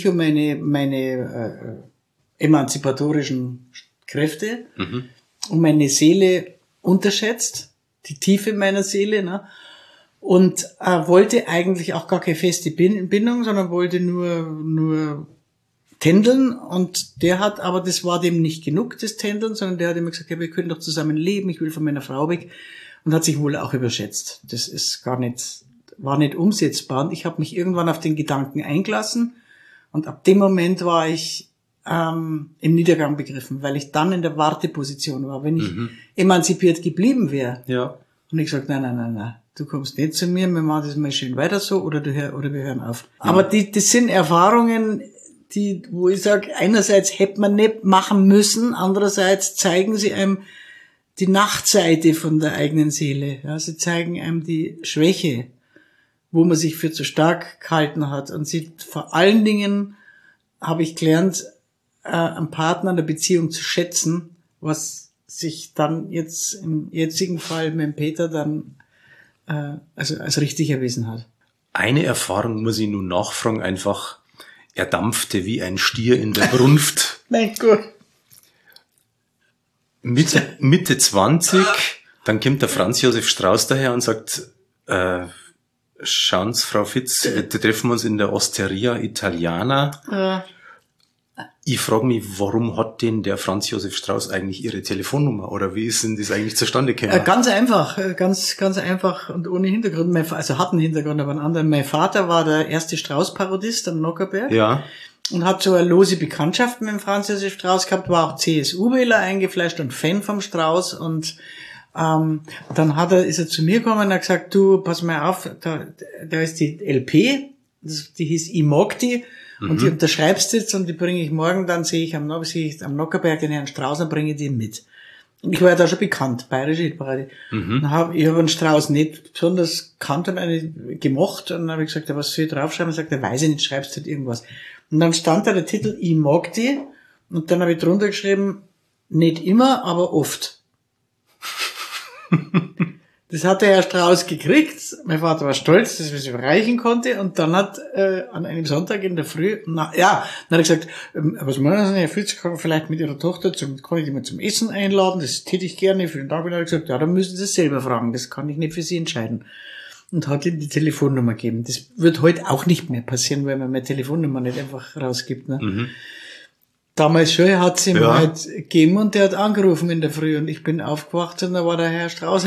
meine emanzipatorischen Kräfte und meine Seele unterschätzt, die Tiefe meiner Seele, ne? Und wollte eigentlich auch gar keine feste Bindung, sondern wollte nur tändeln, und der hat, aber das war dem nicht genug, das Tändeln, sondern der hat immer gesagt, ja, wir können doch zusammen leben, ich will von meiner Frau weg, und hat sich wohl auch überschätzt. Das ist war nicht umsetzbar, und ich habe mich irgendwann auf den Gedanken eingelassen, und ab dem Moment war ich im Niedergang begriffen, weil ich dann in der Warteposition war. Wenn ich emanzipiert geblieben wäre, ja. Und ich gesagt, nein, du kommst nicht zu mir, wir machen das mal schön weiter so, oder wir hören auf. Ja. Aber das sind Erfahrungen, wo ich sage, einerseits hätte man nicht machen müssen, andererseits zeigen sie einem die Nachtseite von der eigenen Seele. Ja, sie zeigen einem die Schwäche, wo man sich für zu stark gehalten hat. Und vor allen Dingen habe ich gelernt, einen Partner in der Beziehung zu schätzen, was sich dann jetzt im jetzigen Fall mit dem Peter dann also als richtig erwiesen hat. Eine Erfahrung muss ich nun nachfragen, einfach, er dampfte wie ein Stier in der Brunft. Mein Gott. Mitte 20, dann kommt der Franz Josef Strauß daher und sagt, schauen Sie, Frau Fitz, wir treffen uns in der Osteria Italiana. Ich frage mich, warum hat denn der Franz Josef Strauß eigentlich Ihre Telefonnummer? Oder wie ist denn das eigentlich zustande gekommen? Ganz einfach, ganz einfach und ohne Hintergrund. Also hat einen Hintergrund, aber einen anderen. Mein Vater war der erste Strauß-Parodist am Nockerberg. Ja. Und hat so eine lose Bekanntschaft mit dem Franz Josef Strauß gehabt, war auch CSU-Wähler eingefleischt und Fan vom Strauß. Und dann ist er zu mir gekommen und hat gesagt, du, pass mal auf, da ist die LP, die hieß Ich mag die. Und die unterschreibst jetzt und die bringe ich morgen, dann sehe ich am Nockerberg den Herrn Strauß und bringe die mit. Und ich war ja da schon bekannt, bayerische Hitparade. Ich habe einen Strauß nicht besonders kannt und eine gemocht und dann habe ich gesagt, ja, was soll ich draufschreiben? Und sagt er, weiß ich nicht, schreibst halt irgendwas. Und dann stand da der Titel Ich mag die und dann habe ich drunter geschrieben, nicht immer, aber oft. Das hat der Herr Strauß gekriegt. Mein Vater war stolz, dass er es erreichen konnte. Und dann hat an einem Sonntag in der Früh, dann hat er gesagt, was meinen Sie, Herr Fitz, kann vielleicht mit Ihrer Tochter kann ich die mal zum Essen einladen? Das täte ich gerne. Vielen Dank. Und dann hat er gesagt, ja, dann müssen Sie es selber fragen. Das kann ich nicht für Sie entscheiden. Und hat ihm die Telefonnummer gegeben. Das wird heute auch nicht mehr passieren, weil man meine Telefonnummer nicht einfach rausgibt. Ne? Damals schon hat es ihm halt gegeben und der hat angerufen in der Früh und ich bin aufgewacht und da war der Herr Strauß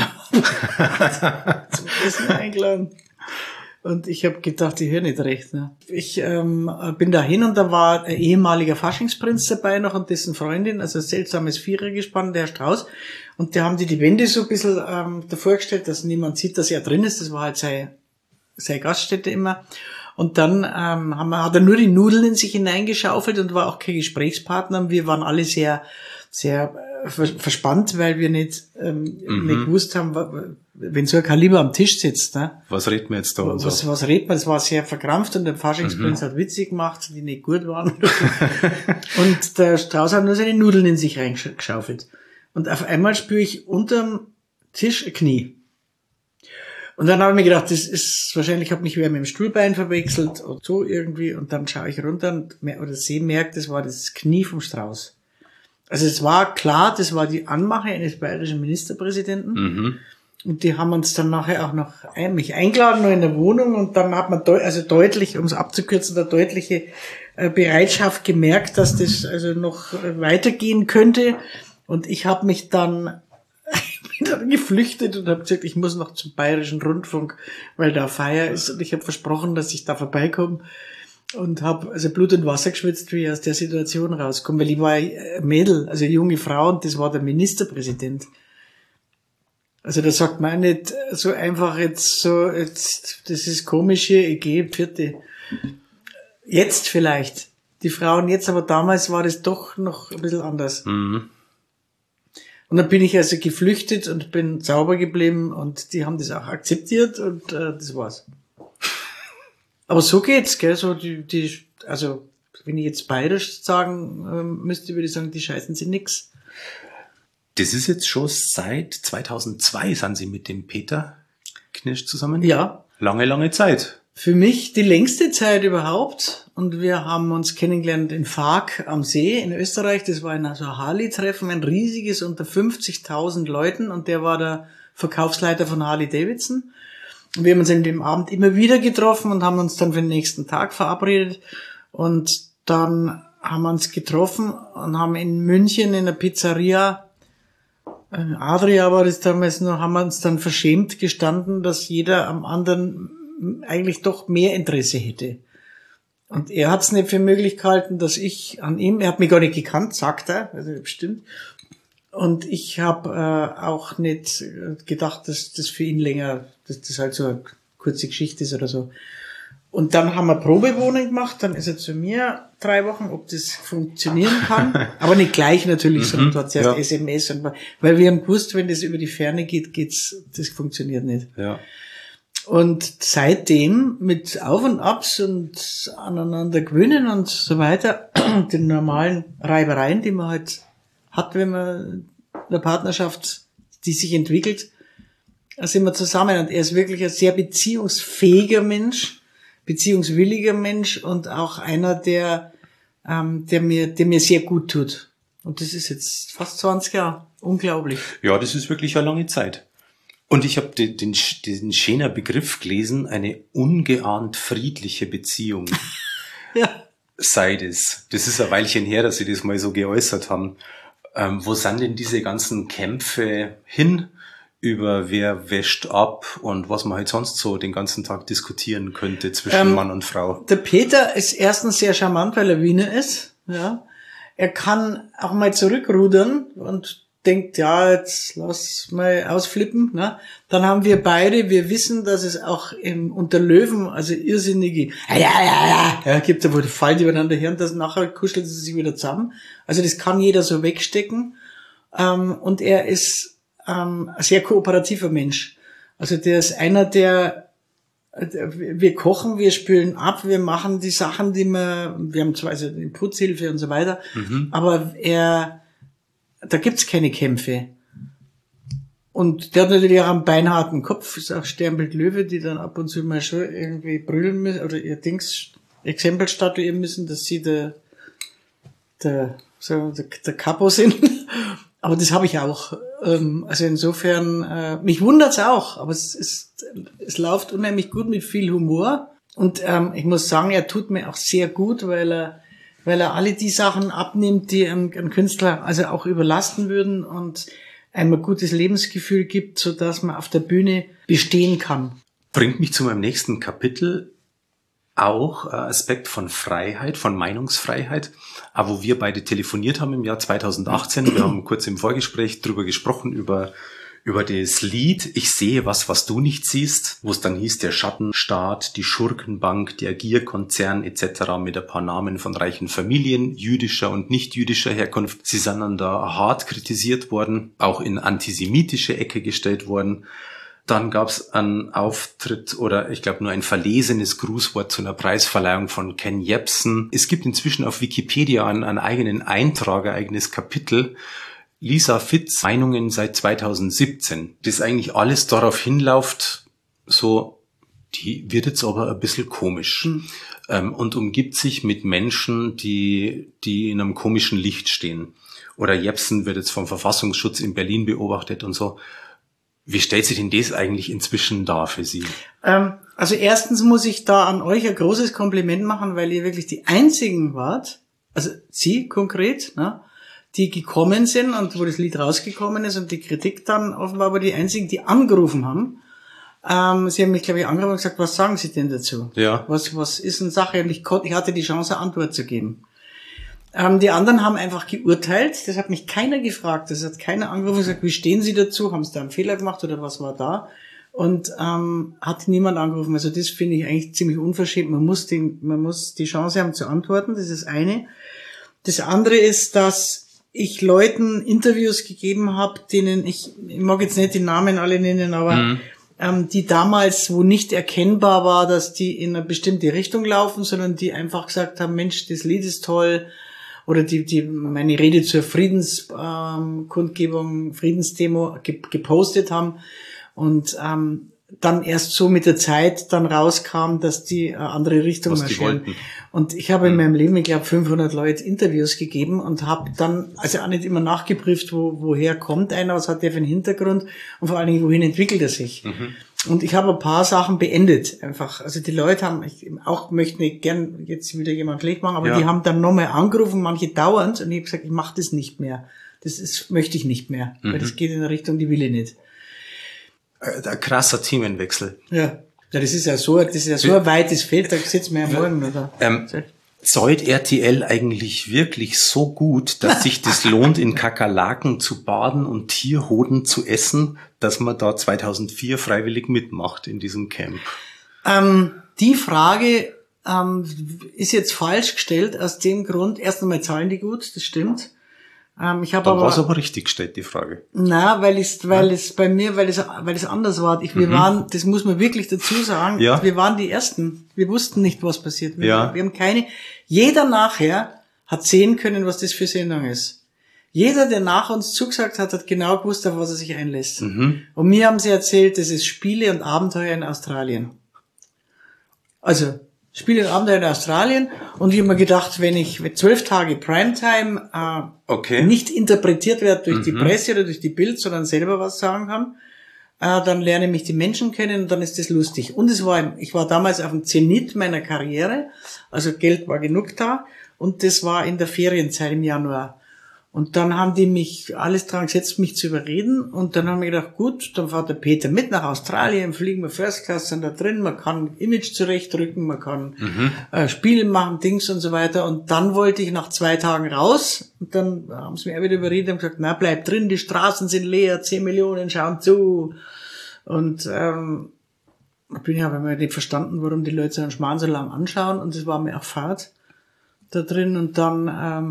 zum Essen eingeladen. Und ich habe gedacht, ich höre nicht recht. Ne? Ich bin da hin und da war ein ehemaliger Faschingsprinz dabei noch und dessen Freundin, also ein seltsames Vierergespann, der Herr Strauß. Und da haben die Wände so ein bisschen davor gestellt, dass niemand sieht, dass er drin ist. Das war halt seine Gaststätte immer. Und dann hat er nur die Nudeln in sich hineingeschaufelt und war auch kein Gesprächspartner. Wir waren alle sehr, sehr verspannt, weil wir nicht gewusst haben, wenn so ein Kaliber am Tisch sitzt. Ne? Was redet man jetzt da? Was redet man? Das war sehr verkrampft und der Faschingsprinz hat witzig gemacht, die nicht gut waren. Und der Strauß hat nur seine Nudeln in sich reingeschaufelt. Und auf einmal spüre ich unterm Tisch ein Knie. Und dann habe ich mir gedacht, das ist wahrscheinlich, hat mich wer mit dem Stuhlbein verwechselt oder so irgendwie. Und dann schaue ich runter und merkt, das war das Knie vom Strauß. Also es war klar, das war die Anmache eines bayerischen Ministerpräsidenten. Und die haben uns dann nachher auch noch mich eingeladen, noch in der Wohnung. Und dann hat man deutlich, um es abzukürzen, eine deutliche Bereitschaft gemerkt, dass das also noch weitergehen könnte. Und ich habe mich dann geflüchtet und habe gesagt, ich muss noch zum Bayerischen Rundfunk, weil da Feier ist und ich habe versprochen, dass ich da vorbeikomme und habe also Blut und Wasser geschwitzt, wie ich aus der Situation rauskomme, weil ich war ein Mädel, also eine junge Frau und das war der Ministerpräsident. Also da sagt man nicht so einfach jetzt, das ist komisch hier, ich gehe vierte. Jetzt vielleicht, die Frauen jetzt, aber damals war das doch noch ein bisschen anders. Und dann bin ich also geflüchtet und bin sauber geblieben und die haben das auch akzeptiert und das war's. Aber so geht's, gell? So also wenn ich jetzt bayerisch sagen müsste, würde ich sagen, die scheißen sie nix. Das ist jetzt schon seit 2002 sind Sie mit dem Peter Knirsch zusammen? Ja. Lange, lange Zeit. Für mich die längste Zeit überhaupt. Und wir haben uns kennengelernt in Faag am See in Österreich. Das war ein Harley-Treffen, ein riesiges unter 50.000 Leuten. Und der war der Verkaufsleiter von Harley Davidson. Und wir haben uns an dem Abend immer wieder getroffen und haben uns dann für den nächsten Tag verabredet. Und dann haben wir uns getroffen und haben in München in der Pizzeria, Adria war das damals noch, haben wir uns dann verschämt gestanden, dass jeder am anderen eigentlich doch mehr Interesse hätte. Und er hat es nicht für möglich gehalten, dass ich an ihm, er hat mich gar nicht gekannt, sagt er, also bestimmt. Und ich habe auch nicht gedacht, dass das für ihn länger, dass das halt so eine kurze Geschichte ist oder so. Und dann haben wir Probewohnung gemacht, dann ist er zu mir 3 Wochen, ob das funktionieren kann. Aber nicht gleich natürlich, sondern du hast erst SMS. Weil wir haben gewusst, wenn das über die Ferne geht, das funktioniert nicht. Ja. Und seitdem mit Auf und Abs und aneinander gewöhnen und so weiter, den normalen Reibereien, die man halt hat, wenn man eine Partnerschaft, die sich entwickelt, da sind wir zusammen. Und er ist wirklich ein sehr beziehungsfähiger Mensch, beziehungswilliger Mensch und auch einer, der mir sehr gut tut. Und das ist jetzt fast 20 Jahre. unglaublich. Ja, das ist wirklich eine lange Zeit. Und ich habe den schönen Begriff gelesen, eine ungeahnt friedliche Beziehung. Ja. Sei das. Das ist ein Weilchen her, dass sie das mal so geäußert haben. Wo sind denn diese ganzen Kämpfe hin, über wer wäscht ab und was man halt sonst so den ganzen Tag diskutieren könnte zwischen Mann und Frau? Der Peter ist erstens sehr charmant, weil er Wiener ist. Ja. Er kann auch mal zurückrudern und denkt, ja, jetzt lass mal ausflippen. Ne? Dann haben wir beide, wir wissen, dass es auch unter Löwen, also irrsinnige, ja, gibt da, wo die fallen übereinander her und das nachher kuschelt sie sich wieder zusammen. Also das kann jeder so wegstecken. Und er ist ein sehr kooperativer Mensch. Also der ist einer, wir kochen, wir spülen ab, wir machen die Sachen, wir haben zwar also die Putzhilfe und so weiter, aber da gibt's keine Kämpfe. Und der hat natürlich auch einen beinharten Kopf, ist auch Sternbild Löwe, die dann ab und zu mal schon irgendwie brüllen müssen oder ihr Exempel statuieren müssen, dass sie der Capo sind. Aber das habe ich auch. Also insofern, mich wundert's auch, aber es läuft unheimlich gut mit viel Humor. Und ich muss sagen, er tut mir auch sehr gut, weil er alle die Sachen abnimmt, die ein Künstler also auch überlasten würden und einem ein gutes Lebensgefühl gibt, so dass man auf der Bühne bestehen kann. Bringt mich zu meinem nächsten Kapitel, auch Aspekt von Freiheit, von Meinungsfreiheit, aber wo wir beide telefoniert haben im Jahr 2018. Wir haben kurz im Vorgespräch drüber gesprochen, über das Lied Ich sehe was du nicht siehst, wo es dann hieß, der Schattenstaat, die Schurkenbank, der Gierkonzern etc. mit ein paar Namen von reichen Familien, jüdischer und nicht jüdischer Herkunft. Sie sind dann da hart kritisiert worden, auch in antisemitische Ecke gestellt worden. Dann gab es einen Auftritt oder ich glaube nur ein verlesenes Grußwort zu einer Preisverleihung von Ken Jebsen. Es gibt inzwischen auf Wikipedia einen eigenen Eintrag, ein eigenes Kapitel, Lisa Fitz, Meinungen seit 2017. Das eigentlich alles darauf hinläuft, so, die wird jetzt aber ein bisschen komisch und umgibt sich mit Menschen, die in einem komischen Licht stehen. Oder Jebsen wird jetzt vom Verfassungsschutz in Berlin beobachtet und so. Wie stellt sich denn das eigentlich inzwischen dar für Sie? Also erstens muss ich da an euch ein großes Kompliment machen, weil ihr wirklich die einzigen wart, also Sie konkret, ne, die gekommen sind und wo das Lied rausgekommen ist und die Kritik dann offenbar aber die einzigen, die angerufen haben. Sie haben mich, glaube ich, angerufen und gesagt, was sagen Sie denn dazu? Ja. Was ist eine Sache? Und ich hatte die Chance, eine Antwort zu geben. Die anderen haben einfach geurteilt, das hat mich keiner gefragt, das hat keiner angerufen und gesagt, wie stehen Sie dazu? Haben Sie da einen Fehler gemacht oder was war da? Und hat niemand angerufen. Also das finde ich eigentlich ziemlich unverschämt. Man muss die Chance haben zu antworten, das ist das eine. Das andere ist, dass ich Leuten Interviews gegeben habe, denen ich mag jetzt nicht die Namen alle nennen, aber die damals, wo nicht erkennbar war, dass die in eine bestimmte Richtung laufen, sondern die einfach gesagt haben, Mensch, das Lied ist toll, oder die meine Rede zur Friedenskundgebung, Friedensdemo gepostet haben und dann erst so mit der Zeit dann rauskam, dass die eine andere Richtung marschieren. Und ich habe in meinem Leben, ich glaube, 500 Leute Interviews gegeben und habe dann also auch nicht immer nachgeprüft, woher kommt einer, was hat der für einen Hintergrund und vor allen Dingen, wohin entwickelt er sich. Und ich habe ein paar Sachen beendet einfach. Also die Leute haben, ich auch möchte nicht gern jetzt wieder jemand schlecht machen, aber die haben dann nochmal angerufen, manche dauernd, und ich habe gesagt, ich mache das nicht mehr. Möchte ich nicht mehr, weil das geht in eine Richtung, die will ich nicht. Ein krasser Themenwechsel. Ja, das ist ja so ein weites Feld, da sitzen wir ja morgen, oder? Zahlt RTL eigentlich wirklich so gut, dass sich das lohnt, in Kakerlaken zu baden und Tierhoden zu essen, dass man da 2004 freiwillig mitmacht in diesem Camp? Die Frage ist jetzt falsch gestellt, aus dem Grund, erst einmal zahlen die gut, das stimmt. Ich habe war es aber richtig gestellt, die Frage. Na, weil es anders war. Wir waren, das muss man wirklich dazu sagen, wir waren die Ersten. Wir wussten nicht, was passiert. Wir haben jeder nachher hat sehen können, was das für Sendung ist. Jeder, der nach uns zugesagt hat, hat genau gewusst, auf was er sich einlässt. Und mir haben sie erzählt, das ist Spiele und Abenteuer in Australien. Also, spiele ein Abenteuer in Australien und ich habe mir gedacht, wenn 12 Tage Primetime nicht interpretiert wird durch die Presse oder durch die Bild, sondern selber was sagen kann, dann lerne mich die Menschen kennen und dann ist das lustig. Und ich war damals auf dem Zenit meiner Karriere, also Geld war genug da und das war in der Ferienzeit im Januar. Und dann haben die mich alles dran gesetzt, mich zu überreden. Und dann haben wir gedacht, gut, dann fährt der Peter mit nach Australien, fliegen wir First Class, sind da drin, man kann Image zurechtrücken, man kann Spiele machen, Dings und so weiter. Und dann wollte ich nach 2 Tagen raus. Und dann haben sie mich auch wieder überredet und gesagt, na, bleib drin, die Straßen sind leer, 10 Millionen schauen zu. Und habe mir nicht verstanden, warum die Leute so einen Schmarrn so lang anschauen. Und das war mir auch fad da drin und dann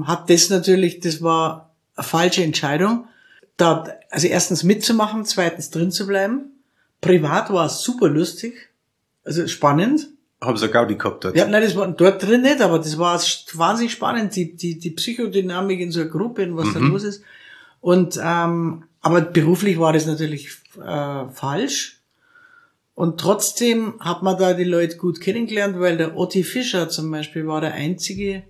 das war eine falsche Entscheidung, also erstens mitzumachen, zweitens drin zu bleiben. Privat war es super lustig, also spannend. Haben Sie Gaudi gehabt dort? Ja, nein, das war dort drin nicht, aber das war wahnsinnig spannend, die Psychodynamik in so einer Gruppe und was da los ist. Und aber beruflich war das natürlich falsch. Und trotzdem hat man da die Leute gut kennengelernt, weil der Otti Fischer zum Beispiel war der Einzige,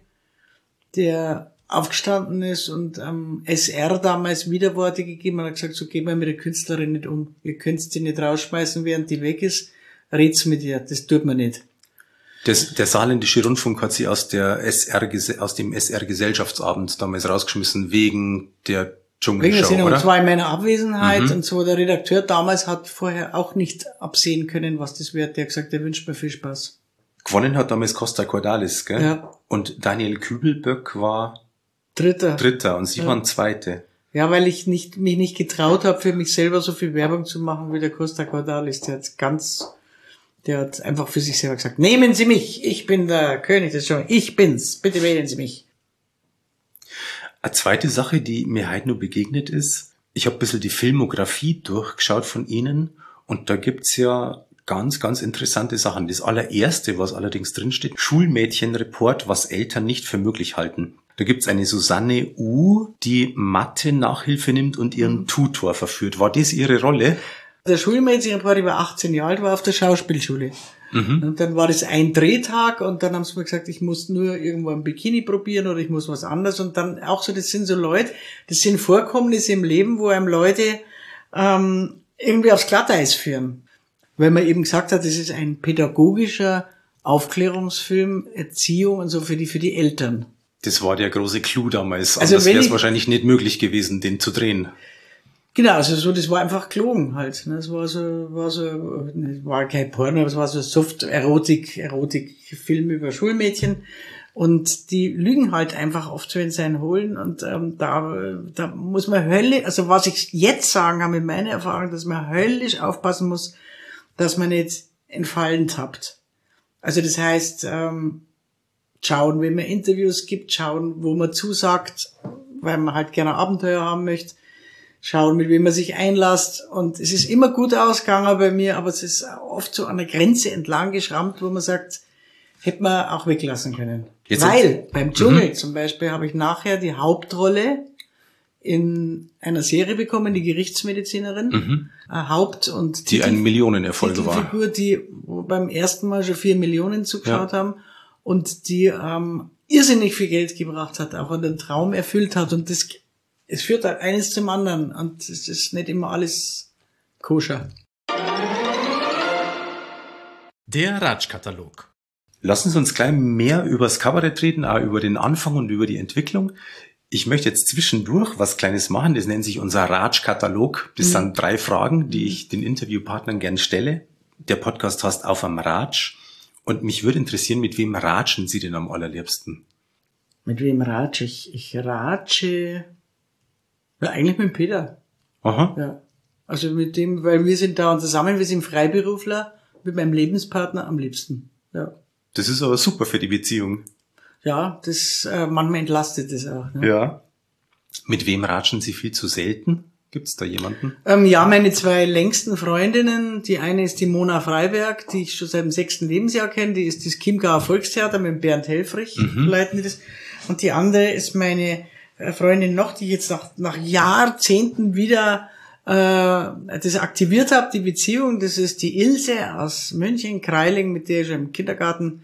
der aufgestanden ist und am SR damals Widerworte gegeben hat gesagt, so geht man mit der Künstlerin nicht um. Ihr könnt sie nicht rausschmeißen, während die weg ist. Red's mit ihr. Das tut man nicht. Der Saarländische Rundfunk hat sie aus dem SR-Gesellschaftsabend damals rausgeschmissen, wegen der Dschungelshow, oder? Und zwar in meiner Abwesenheit und so. Der Redakteur damals hat vorher auch nicht absehen können, was das wird. Der hat gesagt, der wünscht mir viel Spaß. Gewonnen hat damals Costa Cordalis, gell? Ja. Und Daniel Kübelböck war Dritter und Sie waren Zweite. Ja, weil ich mich nicht getraut habe, für mich selber so viel Werbung zu machen wie der Costa Cordalis. Der hat einfach für sich selber gesagt, nehmen Sie mich, ich bin der König des Dschungels, ich bin's, bitte wählen Sie mich. Eine zweite Sache, die mir heute nur begegnet ist, ich habe ein bisschen die Filmografie durchgeschaut von Ihnen und da gibt's ja ganz, ganz interessante Sachen. Das allererste, was allerdings drinsteht, Schulmädchenreport, was Eltern nicht für möglich halten. Da gibt's eine Susanne U., die Mathe-Nachhilfe nimmt und ihren Tutor verführt. War das Ihre Rolle? Der Schulmädchenreport, ich war 18 Jahre alt, war auf der Schauspielschule. Und dann war das ein Drehtag und dann haben sie mir gesagt, ich muss nur irgendwo ein Bikini probieren oder ich muss was anderes. Und dann auch so, das sind so Leute, das sind Vorkommnisse im Leben, wo einem Leute irgendwie aufs Glatteis führen. Weil man eben gesagt hat, das ist ein pädagogischer Aufklärungsfilm, Erziehung und so für die Eltern. Das war der große Clou damals. Also anders wäre es wahrscheinlich nicht möglich gewesen, den zu drehen. Genau, also so, das war einfach gelogen halt. Das war kein Porno, das war so Erotik-Film über Schulmädchen. Und die lügen halt einfach oft so in seinen Holen. Und da muss man also was ich jetzt sagen kann mit meiner Erfahrung, dass man höllisch aufpassen muss, dass man nicht in Fallen tappt. Also das heißt, schauen, wenn man Interviews gibt, schauen, wo man zusagt, weil man halt gerne Abenteuer haben möchte. Schauen, mit wem man sich einlässt. Und es ist immer gut ausgegangen bei mir, aber es ist oft so an der Grenze entlang geschrammt, wo man sagt, hätte man auch weglassen können. Weil beim Dschungel zum Beispiel habe ich nachher die Hauptrolle in einer Serie bekommen, die Gerichtsmedizinerin. Die ein Millionenerfolg war. Figur, die beim ersten Mal schon 4 Millionen zugeschaut haben und die irrsinnig viel Geld gebracht hat, auch einen Traum erfüllt hat. Und es führt halt eines zum anderen und es ist nicht immer alles koscher. Der Ratschkatalog. Lassen Sie uns gleich mehr über das Kabarett reden, auch über den Anfang und über die Entwicklung. Ich möchte jetzt zwischendurch was Kleines machen, das nennt sich unser Ratschkatalog. Das sind 3 Fragen, die ich den Interviewpartnern gern stelle. Der Podcast heißt Auf am Ratsch und mich würde interessieren, mit wem ratschen Sie denn am allerliebsten? Mit wem ratsche ich? Ich ratsche... Ja, eigentlich mit dem Peter. Aha. Ja. Also mit dem, weil wir sind da und zusammen, wir sind Freiberufler, mit meinem Lebenspartner am liebsten. Ja. Das ist aber super für die Beziehung. Ja, das manchmal entlastet das auch. Ne? Ja. Mit wem ratschen Sie viel zu selten? Gibt's da jemanden? Ja, meine 2 längsten Freundinnen. Die eine ist die Mona Freiberg, die ich schon seit dem 6. Lebensjahr kenne. Die ist das Chiemgauer Volkstheater mit Bernd Helfrich, leiten die das. Und die andere ist meine Freundin noch, die jetzt nach Jahrzehnten wieder das aktiviert habe, die Beziehung. Das ist die Ilse aus München, Kreiling, mit der ich im Kindergarten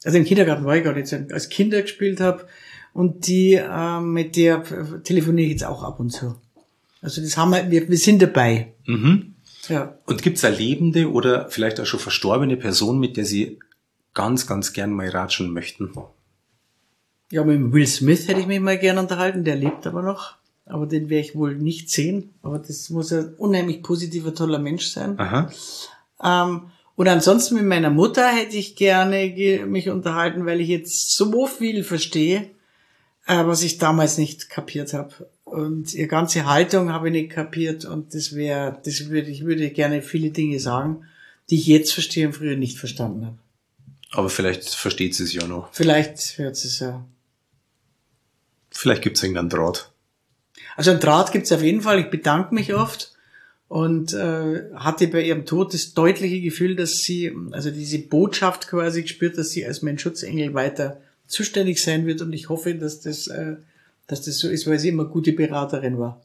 Also im Kindergarten war ich gar nicht, als Kinder gespielt habe. Und die, mit der telefoniere ich jetzt auch ab und zu. Also das haben wir sind dabei. Mhm. Ja. Und gibt's eine lebende oder vielleicht auch schon verstorbene Person, mit der Sie ganz, ganz gern mal ratschen möchten? Ja, mit dem Will Smith hätte ich mich mal gern unterhalten, der lebt aber noch. Aber den werde ich wohl nicht sehen. Aber das muss ein unheimlich positiver, toller Mensch sein. Aha. Und ansonsten mit meiner Mutter hätte ich gerne mich unterhalten, weil ich jetzt so viel verstehe, was ich damals nicht kapiert habe. Und ihre ganze Haltung habe ich nicht kapiert. Und ich würde gerne viele Dinge sagen, die ich jetzt verstehe und früher nicht verstanden habe. Aber vielleicht versteht sie es ja noch. Vielleicht hört sie es ja. Vielleicht gibt's irgendeinen Draht. Also einen Draht gibt's auf jeden Fall. Ich bedanke mich oft und hatte bei ihrem Tod das deutliche Gefühl, dass sie, also diese Botschaft quasi gespürt, dass sie als mein Schutzengel weiter zuständig sein wird. Und ich hoffe, dass das so ist, weil sie immer gute Beraterin war.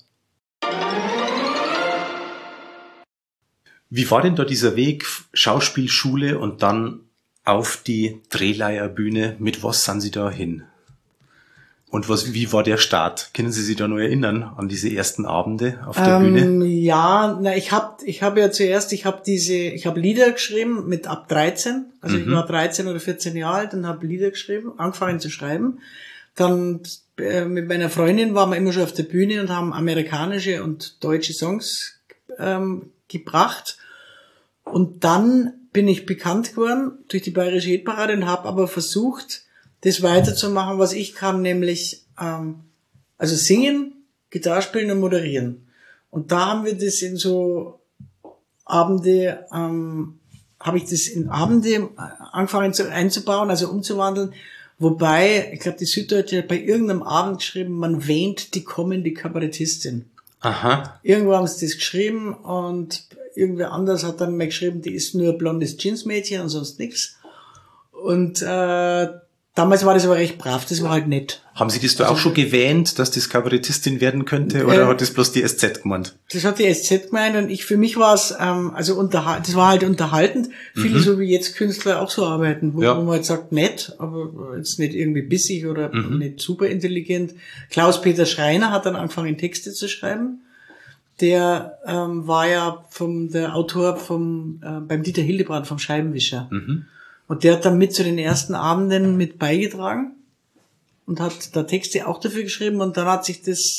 Wie war denn da dieser Weg, Schauspielschule und dann auf die Drehleierbühne? Mit was sind Sie da hin? Und wie war der Start? Können Sie sich da noch erinnern an diese ersten Abende auf der Bühne? Ja, ich habe Lieder geschrieben mit ab 13. Also ich war 13 oder 14 Jahre alt und habe Lieder geschrieben, angefangen zu schreiben. Dann mit meiner Freundin waren wir immer schon auf der Bühne und haben amerikanische und deutsche Songs gebracht. Und dann bin ich bekannt geworden durch die Bayerische Hitparade und habe aber versucht, das weiterzumachen, was ich kann, nämlich also singen, Gitarre spielen und moderieren. Und da haben wir das in so Abende, habe ich das in Abende angefangen einzubauen, also umzuwandeln. Wobei, ich glaube, die Süddeutsche hat bei irgendeinem Abend geschrieben, man wähnt die kommende Kabarettistin. Aha. Irgendwo haben sie das geschrieben und irgendwer anders hat dann mal geschrieben, die ist nur ein blondes Jeansmädchen und sonst nichts. Und damals war das aber recht brav, das war halt nett. Haben Sie das da auch schon gewähnt, dass das Kabarettistin werden könnte, oder hat das bloß die SZ gemeint? Das hat die SZ gemeint und für mich war es, das war halt unterhaltend. Viele so wie jetzt Künstler auch so arbeiten, wo man halt sagt, nett, aber jetzt nicht irgendwie bissig oder nicht super intelligent. Klaus-Peter Schreiner hat dann angefangen, Texte zu schreiben. Der war ja der Autor beim Dieter Hildebrand vom Scheibenwischer. Und der hat dann mit zu den ersten Abenden mit beigetragen und hat da Texte auch dafür geschrieben und dann hat sich das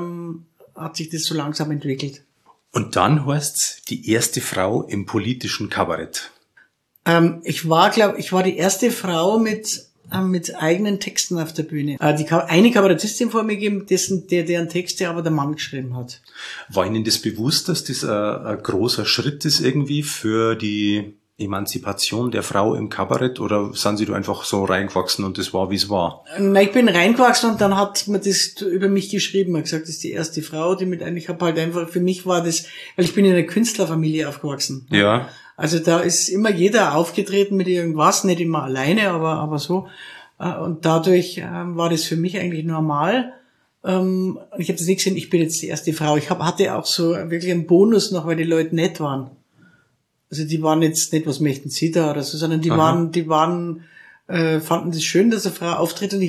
so langsam entwickelt. Und dann heißt's die erste Frau im politischen Kabarett. Ich war die erste Frau mit eigenen Texten auf der Bühne. Eine Kabarettistin vor mir gegeben, deren Texte aber der Mann geschrieben hat. War Ihnen das bewusst, dass das ein großer Schritt ist irgendwie für die Emanzipation der Frau im Kabarett, oder sind Sie da einfach so reingewachsen und das war, wie es war? Na, ich bin reingewachsen und dann hat man das über mich geschrieben. Man hat gesagt, das ist die erste Frau, ich habe halt einfach, für mich war das, weil ich bin in einer Künstlerfamilie aufgewachsen. Ja. Also da ist immer jeder aufgetreten mit irgendwas, nicht immer alleine, aber so. Und dadurch war das für mich eigentlich normal. Ich habe das nicht gesehen, ich bin jetzt die erste Frau. Ich hatte auch so wirklich einen Bonus noch, weil die Leute nett waren. Also die waren jetzt nicht, was möchten Sie da oder so, sondern die fanden das schön, dass eine Frau auftritt und ich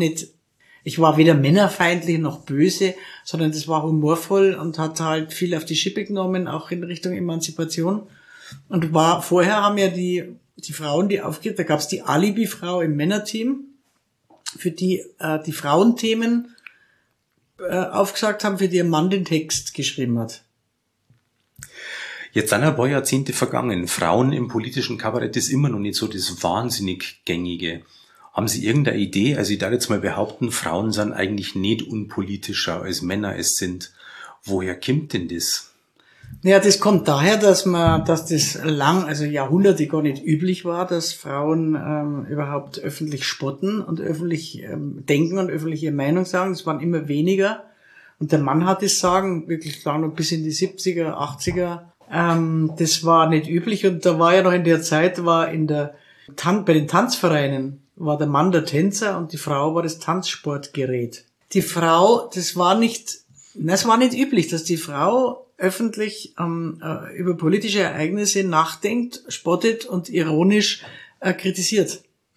war weder männerfeindlich noch böse, sondern das war humorvoll und hat halt viel auf die Schippe genommen, auch in Richtung Emanzipation. Und vorher haben ja die Frauen, die aufgeht, da gab's die Alibi-Frau im Männerteam, für die die Frauenthemen aufgesagt haben, für die ihr Mann den Text geschrieben hat. Jetzt sind ein paar Jahrzehnte vergangen. Frauen im politischen Kabarett ist immer noch nicht so das wahnsinnig Gängige. Haben Sie irgendeine Idee? Also ich darf jetzt mal behaupten, Frauen sind eigentlich nicht unpolitischer als Männer es sind. Woher kommt denn das? Ja, das kommt daher, dass das also Jahrhunderte gar nicht üblich war, dass Frauen überhaupt öffentlich spotten und öffentlich denken und öffentlich ihre Meinung sagen. Es waren immer weniger. Und der Mann hat das Sagen, wirklich lang noch bis in die 70er, 80er. Das war nicht üblich. Und da war ja noch in der Zeit, bei den Tanzvereinen war der Mann der Tänzer und die Frau war das Tanzsportgerät. Die Frau, es war nicht üblich, dass die Frau öffentlich über politische Ereignisse nachdenkt, spottet und ironisch kritisiert.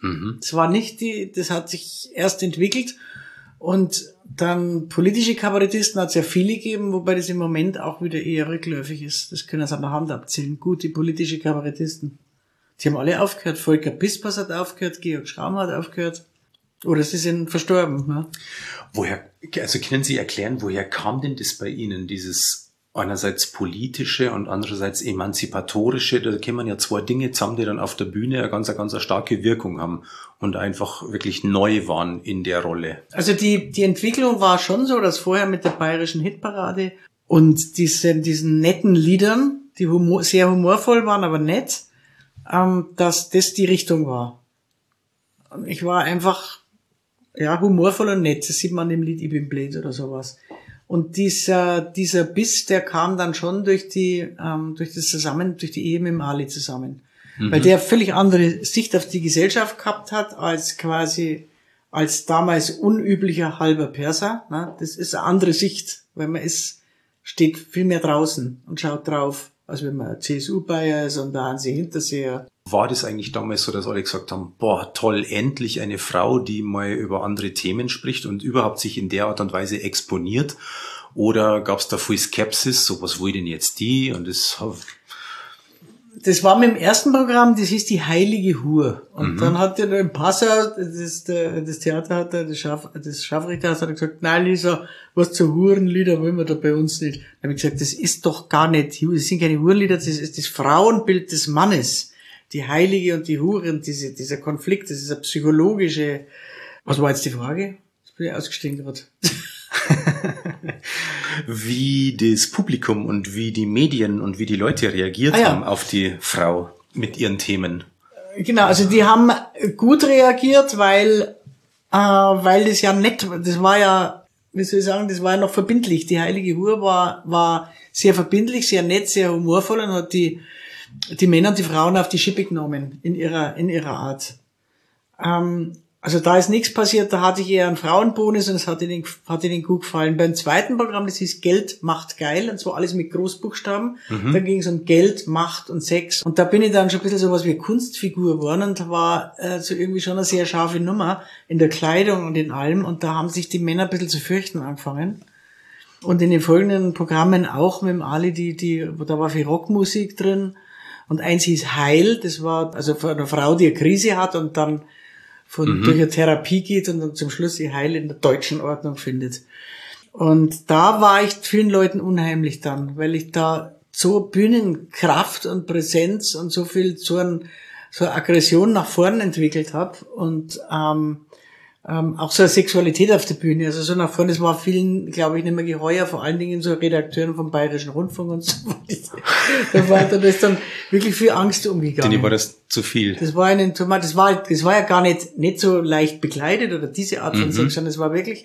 Das war nicht das hat sich erst entwickelt. Und dann politische Kabarettisten hat es ja viele gegeben, wobei das im Moment auch wieder eher rückläufig ist. Das können Sie an der Hand abzählen. Gute politische Kabarettisten. Die haben alle aufgehört. Volker Pispers hat aufgehört, Georg Schramm hat aufgehört. Oder sie sind verstorben. Ne? Können Sie erklären, woher kam denn das bei Ihnen, dieses einerseits politische und andererseits emanzipatorische? Da kämen ja zwei Dinge zusammen, die dann auf der Bühne eine ganz starke Wirkung haben und einfach wirklich neu waren in der Rolle. Also die Entwicklung war schon so, dass vorher mit der bayerischen Hitparade und diesen netten Liedern, die sehr humorvoll waren, aber nett, dass das die Richtung war. Und ich war einfach humorvoll und nett. Das sieht man im Lied Ich bin blöd oder sowas. Und dieser Biss, der kam dann schon durch die Ehe mit dem Ali zusammen. Weil der völlig andere Sicht auf die Gesellschaft gehabt hat, als damals unüblicher halber Perser. Ne? Das ist eine andere Sicht, weil steht viel mehr draußen und schaut drauf, als wenn man CSU-Bayer ist und da Hansi Hinterseher. War das eigentlich damals so, dass alle gesagt haben, boah, toll, endlich eine Frau, die mal über andere Themen spricht und überhaupt sich in der Art und Weise exponiert? Oder gab es da viel Skepsis, so was will denn jetzt die? Und das war mit dem ersten Programm, das hieß die Heilige Hur. Und dann hat der im Passau, das Theater hat das Scharfrichterhaus hat gesagt, nein Lisa, was zu Hurenlieder wollen wir da bei uns nicht. Da habe ich gesagt, das ist doch gar nicht, das sind keine Hurenlieder, das ist das Frauenbild des Mannes. Die Heilige und die Hure und dieser Konflikt, das ist eine psychologische, was war jetzt die Frage? Jetzt bin ich ausgestiegen gerade. Wie das Publikum und wie die Medien und wie die Leute reagiert haben auf die Frau mit ihren Themen. Genau, also die haben gut reagiert, weil das ja nett, das war ja, wie soll ich sagen, das war ja noch verbindlich. Die Heilige Hure war sehr verbindlich, sehr nett, sehr humorvoll und hat die Männer und die Frauen auf die Schippe genommen in ihrer Art. Also da ist nichts passiert, da hatte ich eher einen Frauenbonus und es hat ihnen gut gefallen. Beim zweiten Programm, das hieß Geld macht geil, und zwar alles mit Großbuchstaben. Da ging es um Geld, Macht und Sex. Und da bin ich dann schon ein bisschen sowas wie Kunstfigur geworden und da war so irgendwie schon eine sehr scharfe Nummer in der Kleidung und in allem. Und da haben sich die Männer ein bisschen zu fürchten angefangen. Und in den folgenden Programmen auch mit dem Ali, da war viel Rockmusik drin. Und eins hieß Heil, das war also für eine Frau, die eine Krise hat und dann durch eine Therapie geht und dann zum Schluss ihr Heil in der deutschen Ordnung findet. Und da war ich vielen Leuten unheimlich dann, weil ich da so Bühnenkraft und Präsenz und so eine Aggression nach vorne entwickelt habe und auch so eine Sexualität auf der Bühne, also so nach vorne, das war vielen, glaube ich, nicht mehr geheuer, vor allen Dingen so Redakteuren vom Bayerischen Rundfunk und so. Da ist dann wirklich viel Angst umgegangen. Denen war das zu viel. Das war ja gar nicht so leicht bekleidet oder diese Art von Sex, sondern es war wirklich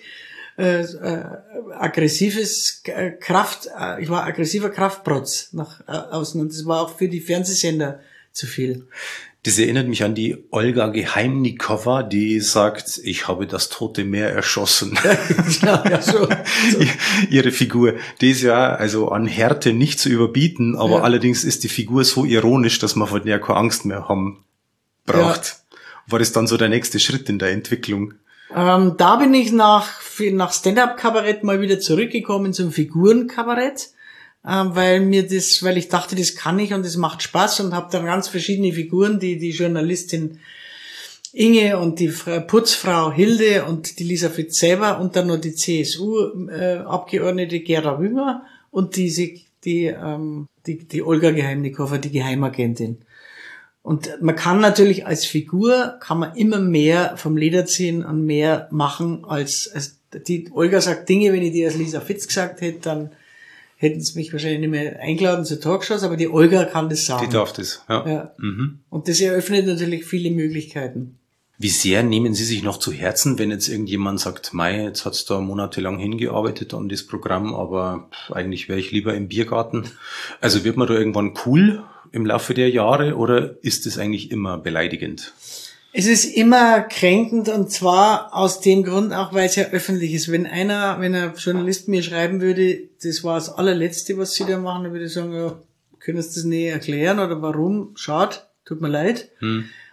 aggressives ich war aggressiver Kraftprotz nach außen und das war auch für die Fernsehsender zu viel. Das erinnert mich an die Olga Geheimnikowa, die sagt, ich habe das Tote Meer erschossen. Ja, so. Ihre Figur, die ist ja also an Härte nicht zu überbieten, aber allerdings ist die Figur so ironisch, dass man von der keine Angst mehr haben braucht. Ja. War das dann so der nächste Schritt in der Entwicklung? Da bin ich nach Stand-up-Kabarett mal wieder zurückgekommen zum Figurenkabarett. Weil ich dachte, das kann ich und das macht Spaß und habe dann ganz verschiedene Figuren, die Journalistin Inge und die Putzfrau Hilde und die Lisa Fitz selber und dann noch die CSU-Abgeordnete Gerda Wünger und die Olga Geheimnikowa, die Geheimagentin. Und man kann natürlich als Figur, immer mehr vom Leder ziehen und mehr machen als die Olga sagt Dinge, wenn ich die als Lisa Fitz gesagt hätte, dann hätten sie mich wahrscheinlich nicht mehr eingeladen zu Talkshows, aber die Olga kann das sagen. Die darf das, ja. Und das eröffnet natürlich viele Möglichkeiten. Wie sehr nehmen Sie sich noch zu Herzen, wenn jetzt irgendjemand sagt, Mei, jetzt hat's da monatelang hingearbeitet an das Programm, aber eigentlich wäre ich lieber im Biergarten. Also wird man da irgendwann cool im Laufe der Jahre oder ist es eigentlich immer beleidigend? Es ist immer kränkend und zwar aus dem Grund auch, weil es ja öffentlich ist. Wenn ein Journalist mir schreiben würde, das war das allerletzte, was Sie da machen, dann würde ich sagen, ja, können Sie das näher erklären oder warum? Schade, tut mir leid.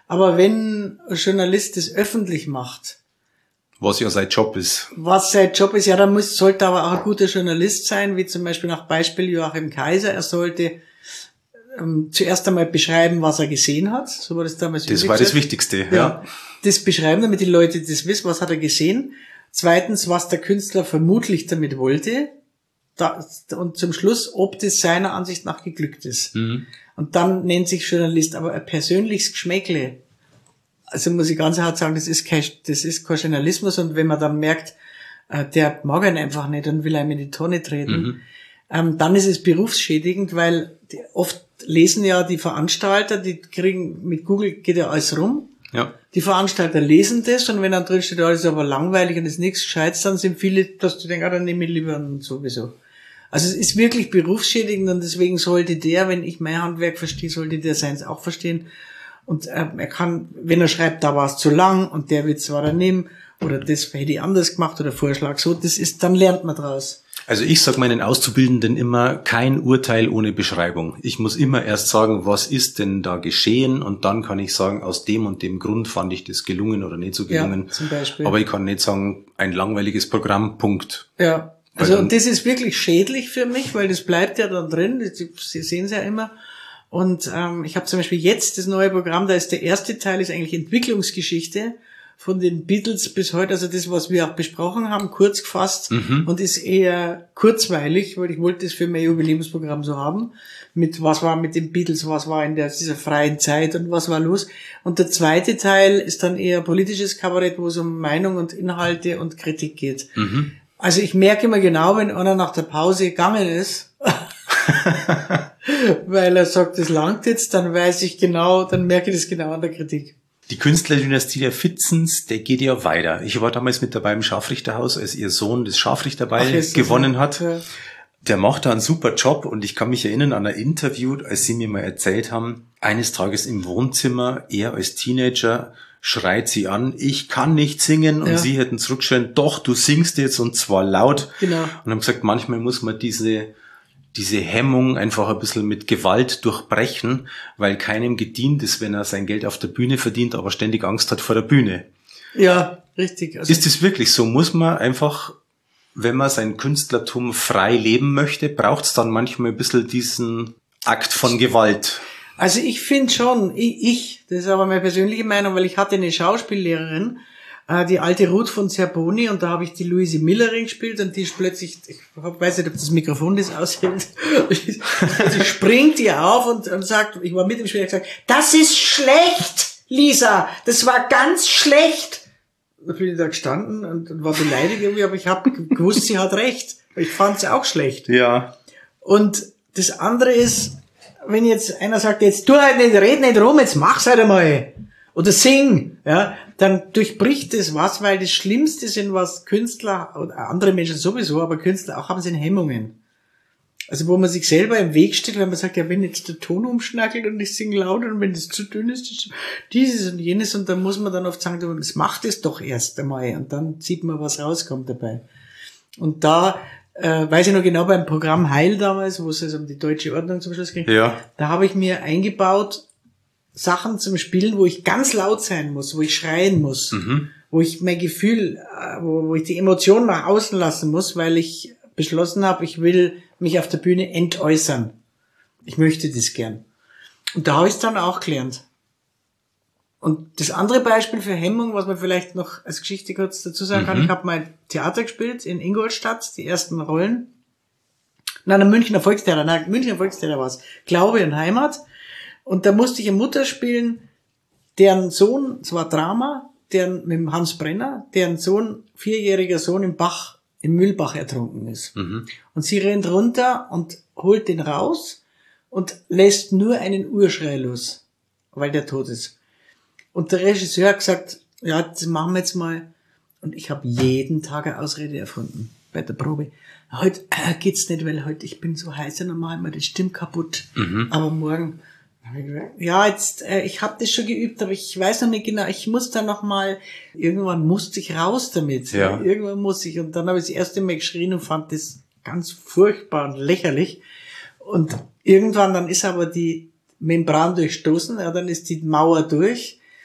Aber wenn ein Journalist das öffentlich macht, Was ja sein Job ist. was sein Job ist, ja, dann sollte aber auch ein guter Journalist sein, wie zum Beispiel nach Beispiel Joachim Kaiser. Er sollte zuerst einmal beschreiben, was er gesehen hat. So war das damals. Das war das Wichtigste, ja. Das beschreiben, damit die Leute das wissen, was hat er gesehen. Zweitens, was der Künstler vermutlich damit wollte. Und zum Schluss, ob das seiner Ansicht nach geglückt ist. Mhm. Und dann nennt sich Journalist, aber ein persönliches Geschmäckle. Also muss ich ganz hart sagen, das ist kein Journalismus. Und wenn man dann merkt, der mag ihn einfach nicht und will einem in die Tonne treten, dann ist es berufsschädigend, weil oft lesen ja die Veranstalter, die kriegen, mit Google geht ja alles rum. Ja. Die Veranstalter lesen das und wenn dann drin steht, alles ist aber langweilig und ist nichts Gescheites, dann sind viele, dass du denkst, dann nehme ich lieber und sowieso. Also es ist wirklich berufsschädigend und deswegen sollte der, wenn ich mein Handwerk verstehe, sollte der seins auch verstehen. Und er kann, wenn er schreibt, da war es zu lang und der Witz war daneben oder das hätte ich anders gemacht oder Vorschlag so, das ist, dann lernt man draus. Also ich sage meinen Auszubildenden immer, kein Urteil ohne Beschreibung. Ich muss immer erst sagen, was ist denn da geschehen und dann kann ich sagen, aus dem und dem Grund fand ich das gelungen oder nicht so gelungen. Ja, zum Beispiel. Aber ich kann nicht sagen, ein langweiliges Programm, Punkt. Ja. Also und das ist wirklich schädlich für mich, weil das bleibt ja dann drin, Sie sehen es ja immer. Und ich habe zum Beispiel jetzt das neue Programm, da ist der erste Teil, ist eigentlich Entwicklungsgeschichte von den Beatles bis heute, also das, was wir auch besprochen haben, kurz gefasst und ist eher kurzweilig, weil ich wollte das für mein Jubiläumsprogramm so haben, mit was war mit den Beatles, was war in dieser freien Zeit und was war los. Und der zweite Teil ist dann eher politisches Kabarett, wo es um Meinung und Inhalte und Kritik geht. Also ich merke immer genau, wenn einer nach der Pause gegangen ist, weil er sagt, das langt jetzt, dann weiß ich genau, dann merke ich das genau an der Kritik. Die Künstlerdynastie der Fitzens, der geht ja weiter. Ich war damals mit dabei im Scharfrichterhaus, als ihr Sohn das Scharfrichterball gewonnen hat. Ja. Der macht da einen super Job und ich kann mich erinnern an ein Interview, als sie mir mal erzählt haben, eines Tages im Wohnzimmer, er als Teenager schreit sie an, ich kann nicht singen und sie hätten zurückgeschrien, doch, du singst jetzt und zwar laut. Genau. Und haben gesagt, manchmal muss man diese Hemmung einfach ein bisschen mit Gewalt durchbrechen, weil keinem gedient ist, wenn er sein Geld auf der Bühne verdient, aber ständig Angst hat vor der Bühne. Ja, richtig. Also ist es wirklich so? Muss man einfach, wenn man sein Künstlertum frei leben möchte, braucht es dann manchmal ein bisschen diesen Akt von Gewalt? Also ich finde schon, das ist aber meine persönliche Meinung, weil ich hatte eine Schauspiellehrerin, die alte Ruth von Zerboni, und da habe ich die Luise Millerin gespielt und die ist plötzlich, ich weiß nicht, ob das Mikrofon das aushält, sie springt ihr auf und sagt, ich war mit im Spiel, und gesagt, das ist schlecht, Lisa, das war ganz schlecht. Da bin ich da gestanden und war beleidigt irgendwie, aber ich habe gewusst, sie hat recht. Ich fand es auch schlecht. Ja. Und das andere ist, wenn jetzt einer sagt, jetzt tu halt nicht, red nicht rum, jetzt mach's halt einmal. Oder sing, ja, dann durchbricht das was, weil das Schlimmste sind, was Künstler, oder andere Menschen sowieso, aber Künstler auch haben, sind Hemmungen. Also wo man sich selber im Weg steht, wenn man sagt, ja, wenn jetzt der Ton umschnackelt und ich singe laut und wenn das zu dünn ist, dieses und jenes, und dann muss man dann oft sagen, das macht es doch erst einmal und dann sieht man, was rauskommt dabei. Und da weiß ich noch genau, beim Programm Heil damals, wo es also um die deutsche Ordnung zum Schluss ging, da habe ich mir eingebaut, Sachen zum Spielen, wo ich ganz laut sein muss, wo ich schreien muss, wo ich mein Gefühl, wo ich die Emotion nach außen lassen muss, weil ich beschlossen habe, ich will mich auf der Bühne entäußern. Ich möchte das gern. Und da habe ich es dann auch gelernt. Und das andere Beispiel für Hemmung, was man vielleicht noch als Geschichte kurz dazu sagen kann, ich habe mal Theater gespielt in Ingolstadt, die ersten Rollen. Münchner Volkstheater war es. Glaube und Heimat. Und da musste ich eine Mutter spielen, deren Sohn, es war Drama, mit dem Hans Brenner, deren Sohn, 4-jähriger Sohn im Mühlbach ertrunken ist. Und sie rennt runter und holt den raus und lässt nur einen Urschrei los, weil der tot ist. Und der Regisseur hat gesagt, ja, das machen wir jetzt mal. Und ich habe jeden Tag eine Ausrede erfunden bei der Probe. Heute geht's nicht, weil heute ich bin so heiß, normal mal die Stimme kaputt. Aber morgen, ja, jetzt ich habe das schon geübt, aber ich weiß noch nicht genau. Ich muss da noch mal. Irgendwann musste ich raus damit. Ja. Irgendwann muss ich. Und dann habe ich das erste Mal geschrien und fand das ganz furchtbar und lächerlich. Und irgendwann dann ist aber die Membran durchstoßen. Ja, dann ist die Mauer durch.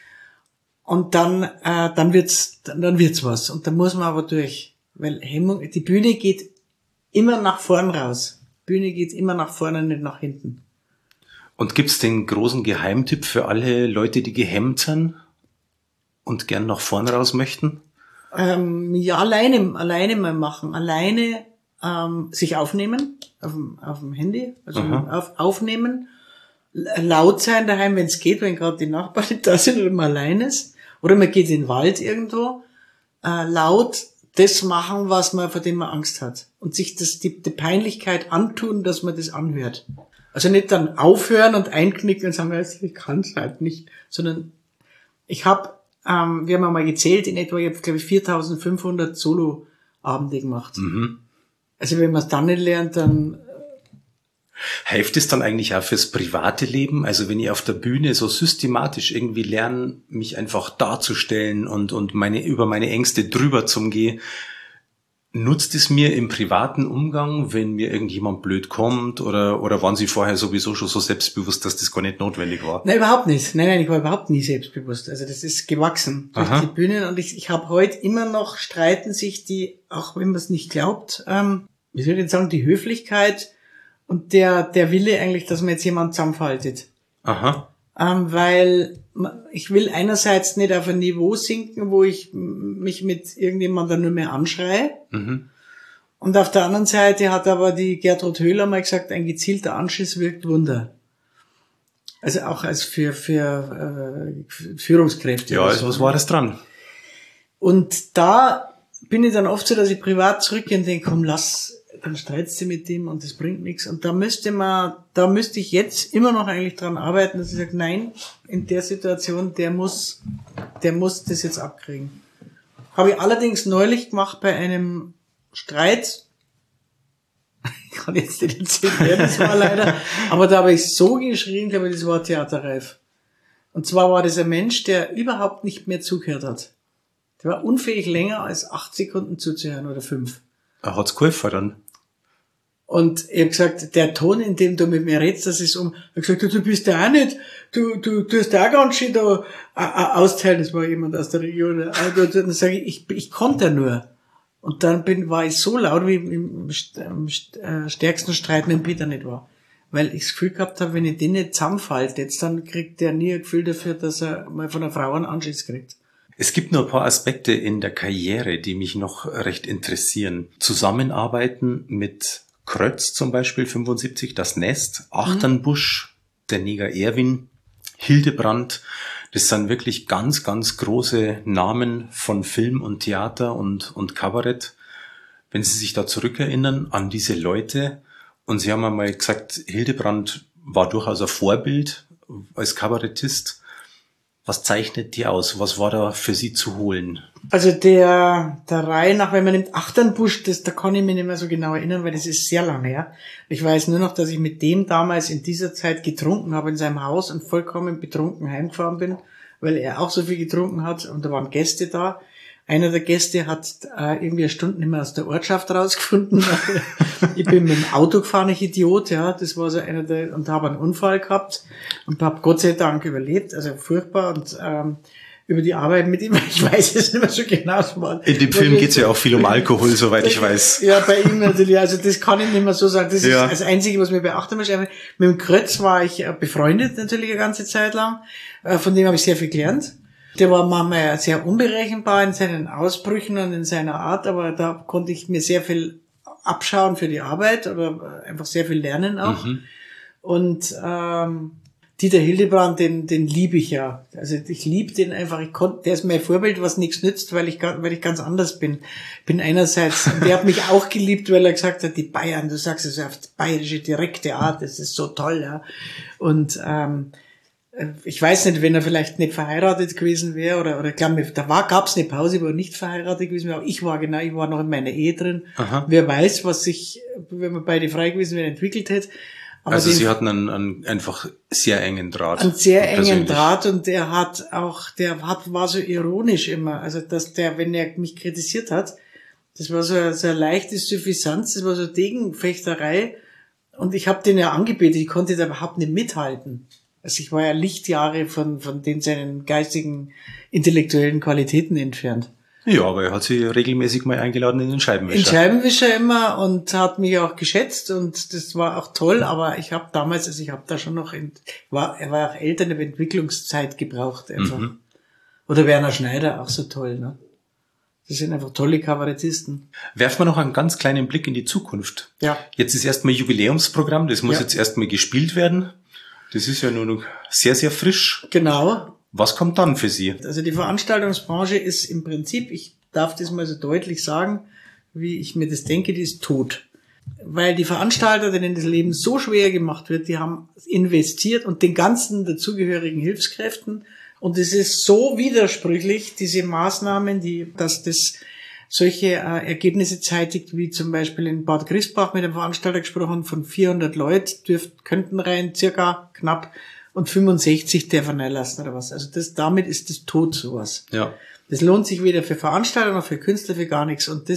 Und dann wird's was. Und da muss man aber durch. Weil die Bühne geht immer nach vorn raus. Bühne geht immer nach vorne, nicht nach hinten. Und gibt's den großen Geheimtipp für alle Leute, die gehemmt sind und gern nach vorn raus möchten? Ja, alleine mal machen. Alleine sich aufnehmen auf dem Handy, also aufnehmen, laut sein daheim, wenn es geht, wenn gerade die Nachbarn nicht da sind oder man allein ist, oder man geht in den Wald irgendwo, laut das machen, vor dem man Angst hat, und sich die Peinlichkeit antun, dass man das anhört. Also nicht dann aufhören und einknicken und sagen, ich kann es halt nicht, sondern wir haben mal gezählt, in etwa, ich habe, glaube ich, 4.500 Solo-Abende gemacht. Also wenn man es dann nicht lernt, dann... Hilft es dann eigentlich auch fürs private Leben? Also wenn ich auf der Bühne so systematisch irgendwie lerne, mich einfach darzustellen und über meine Ängste drüber zum Gehen, nutzt es mir im privaten Umgang, wenn mir irgendjemand blöd kommt, oder waren Sie vorher sowieso schon so selbstbewusst, dass das gar nicht notwendig war? Nein, überhaupt nicht. Nein, ich war überhaupt nie selbstbewusst. Also das ist gewachsen durch die Bühnen, und ich habe heute immer noch, streiten sich die, auch wenn man es nicht glaubt, wie soll ich jetzt sagen, die Höflichkeit und der Wille eigentlich, dass man jetzt jemand zusammenfaltet. Weil ich will einerseits nicht auf ein Niveau sinken, wo ich mich mit irgendjemandem nur mehr anschreie. Und auf der anderen Seite hat aber die Gertrud Höhler mal gesagt, ein gezielter Anschiss wirkt Wunder. Also auch als für Führungskräfte. Ja, also was war das dran? Und da bin ich dann oft so, dass ich privat zurückgehe und denke, komm, dann streitst du mit dem und das bringt nichts. Und da müsste ich jetzt immer noch eigentlich dran arbeiten, dass ich sage, nein, in der Situation, der muss das jetzt abkriegen. Habe ich allerdings neulich gemacht bei einem Streit. Ich kann jetzt nicht erzählen, wer das war leider. Aber da habe ich so geschrien, glaube ich, das war theaterreif. Und zwar war das ein Mensch, der überhaupt nicht mehr zugehört hat. Der war unfähig, länger als 8 Sekunden zuzuhören oder 5. Hat's geholfen dann? Und ich habe gesagt, der Ton, in dem du mit mir redest, das ist Ich habe gesagt, du bist ja auch nicht, du hast ja auch ganz schön da austeilen, das war jemand aus der Region. Dann sage ich konnte nur. Und dann war ich so laut, wie im stärksten Streit mit dem Peter nicht war. Weil ich das Gefühl gehabt habe, wenn ich den nicht zusammenfalte, dann kriegt der nie ein Gefühl dafür, dass er mal von einer Frau einen Anschiss kriegt. Es gibt nur ein paar Aspekte in der Karriere, die mich noch recht interessieren. Zusammenarbeiten mit Krötz zum Beispiel, 75, das Nest, Achternbusch, der Neger Erwin, Hildebrand. Das sind wirklich ganz, ganz große Namen von Film und Theater und Kabarett. Wenn Sie sich da zurückerinnern an diese Leute, und Sie haben einmal gesagt, Hildebrand war durchaus ein Vorbild als Kabarettist. Was zeichnet die aus? Was war da für Sie zu holen? Also der Reihe nach, wenn man nimmt Achternbusch, da kann ich mich nicht mehr so genau erinnern, weil das ist sehr lange her. Ich weiß nur noch, dass ich mit dem damals in dieser Zeit getrunken habe in seinem Haus und vollkommen betrunken heimgefahren bin, weil er auch so viel getrunken hat, und da waren Gäste da. Einer der Gäste hat irgendwie eine Stunde nicht mehr aus der Ortschaft rausgefunden. Ich bin mit dem Auto gefahren, ich Idiot, ja. Das war so und habe einen Unfall gehabt und habe Gott sei Dank überlebt, also furchtbar. Und über die Arbeit mit ihm, ich weiß es nicht mehr so genau. In dem Film geht's ja auch viel um Alkohol, soweit ich weiß. Ja, bei ihm natürlich, also das kann ich nicht mehr so sagen. Das ist das Einzige, was mir beachten muss. Mit dem Krötz war ich befreundet natürlich eine ganze Zeit lang. Von dem habe ich sehr viel gelernt. Der war manchmal sehr unberechenbar in seinen Ausbrüchen und in seiner Art, aber da konnte ich mir sehr viel abschauen für die Arbeit oder einfach sehr viel lernen auch. Und Dieter Hildebrand, den liebe ich ja. Also ich liebe den einfach. Der ist mein Vorbild, was nichts nützt, weil ich ganz anders bin. Bin einerseits, der hat mich auch geliebt, weil er gesagt hat, die Bayern, du sagst es auf bayerische direkte Art, das ist so toll, ja. Und ich weiß nicht, wenn er vielleicht nicht verheiratet gewesen wäre oder ich glaube, gab's eine Pause, wo er nicht verheiratet gewesen wäre, aber ich war noch in meiner Ehe drin. Wer weiß, was sich, wenn wir beide frei gewesen wären, entwickelt hätte. Aber also Sie hatten einen einfach sehr engen Draht. Einen sehr engen Draht, und war so ironisch immer. Also, dass wenn er mich kritisiert hat, das war so eine leichte Suffisanz, das war so Degenfechterei. Und ich habe den ja angebetet, ich konnte da überhaupt nicht mithalten. Also ich war ja Lichtjahre von den seinen geistigen, intellektuellen Qualitäten entfernt. Ja, aber er hat sie regelmäßig mal eingeladen in den Scheibenwischer. In Scheibenwischer immer und hat mich auch geschätzt und das war auch toll, aber ich habe damals, also ich habe da schon noch, er war auch Eltern, aber Entwicklungszeit gebraucht einfach. Mhm. Oder Werner Schneider, auch so toll, ne? Das sind einfach tolle Kabarettisten. Werfen wir noch einen ganz kleinen Blick in die Zukunft. Ja. Jetzt ist erstmal Jubiläumsprogramm, das muss jetzt erstmal gespielt werden. Das ist ja nur noch sehr, sehr frisch. Genau. Was kommt dann für Sie? Also die Veranstaltungsbranche ist im Prinzip, ich darf das mal so deutlich sagen, wie ich mir das denke, die ist tot. Weil die Veranstalter, denen das Leben so schwer gemacht wird, die haben investiert und den ganzen dazugehörigen Hilfskräften. Und es ist so widersprüchlich, diese Maßnahmen, dass das solche Ergebnisse zeitigt, wie zum Beispiel in Bad Griesbach mit einem Veranstalter gesprochen, von 400 Leuten könnten rein, circa knapp, und 65 dürfen reinlassen oder was. Also damit ist das tot, sowas. Ja. Das lohnt sich weder für Veranstalter noch für Künstler, für gar nichts. Und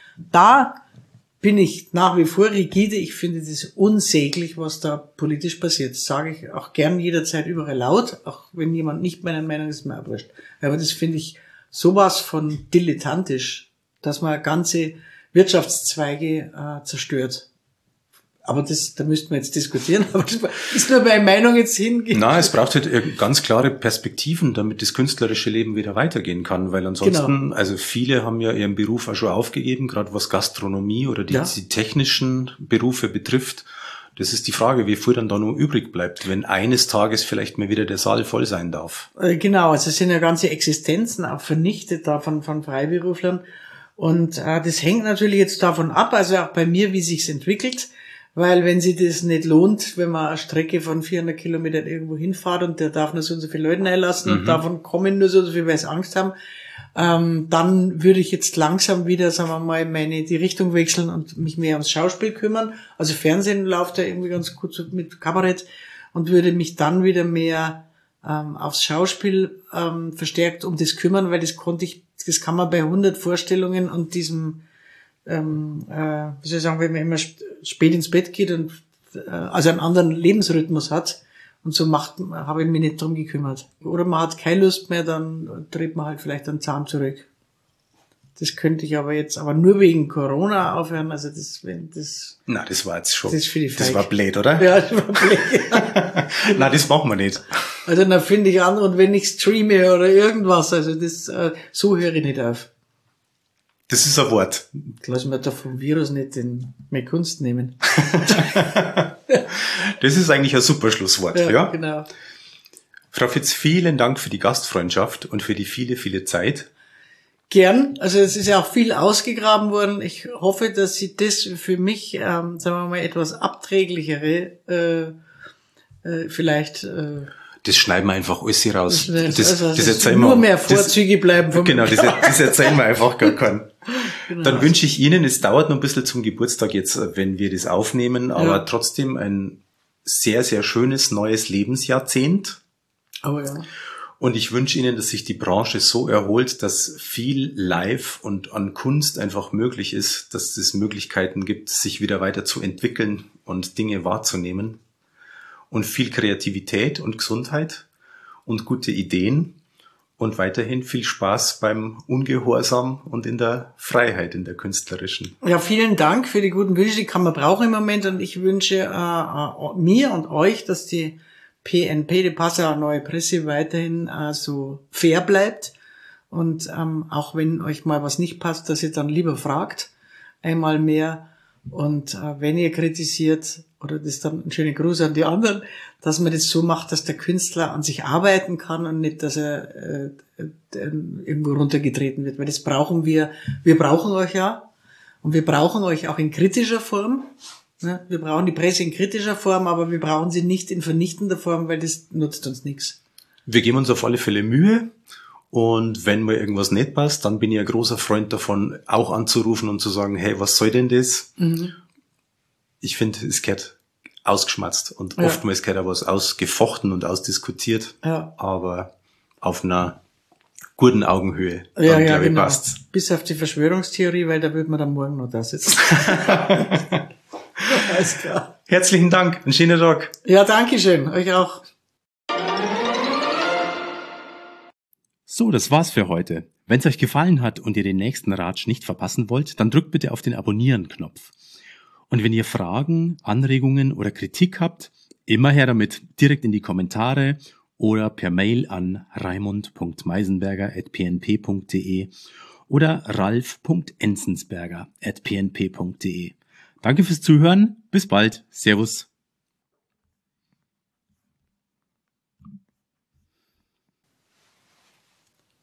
da bin ich nach wie vor rigide. Ich finde das unsäglich, was da politisch passiert. Das sage ich auch gern jederzeit überall laut, auch wenn jemand nicht meiner Meinung ist, mir abwurscht. Aber das finde ich sowas von dilettantisch, dass man ganze Wirtschaftszweige zerstört. Aber da müssten wir jetzt diskutieren, aber das ist nur meine Meinung jetzt hingehen. Na, es braucht halt ganz klare Perspektiven, damit das künstlerische Leben wieder weitergehen kann, weil ansonsten, also viele haben ja ihren Beruf auch schon aufgegeben, gerade was Gastronomie oder die technischen Berufe betrifft. Das ist die Frage, wie viel dann da nur übrig bleibt, wenn eines Tages vielleicht mal wieder der Saal voll sein darf. Genau, also es sind ja ganze Existenzen auch vernichtet da von Freiberuflern. Und das hängt natürlich jetzt davon ab, also auch bei mir, wie sich's entwickelt. Weil wenn sich das nicht lohnt, wenn man eine Strecke von 400 Kilometern irgendwo hinfährt und der darf nur so und so viele Leute einlassen und davon kommen nur so und so viele, weil sie Angst haben, dann würde ich jetzt langsam wieder, sagen wir mal, die Richtung wechseln und mich mehr ums Schauspiel kümmern. Also Fernsehen läuft ja irgendwie ganz gut so mit Kabarett und würde mich dann wieder mehr aufs Schauspiel verstärkt um das kümmern, weil das kann man bei 100 Vorstellungen und diesem wie soll ich sagen, wenn man immer spät ins Bett geht und also einen anderen Lebensrhythmus hat und so habe ich mich nicht drum gekümmert. Oder man hat keine Lust mehr, dann dreht man halt vielleicht einen Zahn zurück. Das könnte ich aber nur wegen Corona aufhören, also das war jetzt schon, das finde ich das war blöd, oder? Ja, das war blöd. Nein, das machen wir nicht. Also dann finde ich andere, und wenn ich streame oder irgendwas, also so höre ich nicht auf. Das ist ein Wort. Lass mir da vom Virus nicht mehr Kunst nehmen. Das ist eigentlich ein super Schlusswort, ja? Genau. Frau Fitz, vielen Dank für die Gastfreundschaft und für die viele, viele Zeit. Gern. Also es ist ja auch viel ausgegraben worden. Ich hoffe, dass Sie das für mich, sagen wir mal, etwas abträglichere vielleicht das schneiden wir einfach alles hier raus. Das erzählen wir. Nur mehr Vorzüge bleiben vom Genau, das erzählen wir einfach gar keinen. Genau. Dann wünsche ich Ihnen, es dauert noch ein bisschen zum Geburtstag jetzt, wenn wir das aufnehmen, aber trotzdem ein sehr, sehr schönes neues Lebensjahrzehnt. Oh ja. Und ich wünsche Ihnen, dass sich die Branche so erholt, dass viel live und an Kunst einfach möglich ist, dass es Möglichkeiten gibt, sich wieder weiter zu entwickeln und Dinge wahrzunehmen. Und viel Kreativität und Gesundheit und gute Ideen und weiterhin viel Spaß beim Ungehorsam und in der Freiheit, in der künstlerischen. Ja, vielen Dank für die guten Wünsche, die kann man brauchen im Moment, und ich wünsche mir und euch, dass die PNP, die Passauer Neue Presse, weiterhin so fair bleibt und auch wenn euch mal was nicht passt, dass ihr dann lieber fragt, einmal mehr. Und wenn ihr kritisiert, oder das ist dann ein schöner Gruß an die anderen, dass man das so macht, dass der Künstler an sich arbeiten kann und nicht, dass er irgendwo runtergetreten wird. Weil das brauchen wir. Wir brauchen euch ja. Und wir brauchen euch auch in kritischer Form. Wir brauchen die Presse in kritischer Form, aber wir brauchen sie nicht in vernichtender Form, weil das nutzt uns nichts. Wir geben uns auf alle Fälle Mühe. Und wenn mir irgendwas nicht passt, dann bin ich ein großer Freund davon, auch anzurufen und zu sagen, hey, was soll denn das? Mhm. Ich finde, es gehört ausgeschmatzt und oftmals gehört auch was ausgefochten und ausdiskutiert, aber auf einer guten Augenhöhe. Dann, glaube ich, passt's. Bis auf die Verschwörungstheorie, weil da wird man dann morgen noch da sitzen. Alles klar. Herzlichen Dank, einen schönen Tag. Ja, danke schön, euch auch. So, das war's für heute. Wenn es euch gefallen hat und ihr den nächsten Ratsch nicht verpassen wollt, dann drückt bitte auf den Abonnieren-Knopf. Und wenn ihr Fragen, Anregungen oder Kritik habt, immer her damit, direkt in die Kommentare oder per Mail an raimund.meisenberger@pnp.de oder ralf.enzensberger@pnp.de. Danke fürs Zuhören, bis bald, Servus.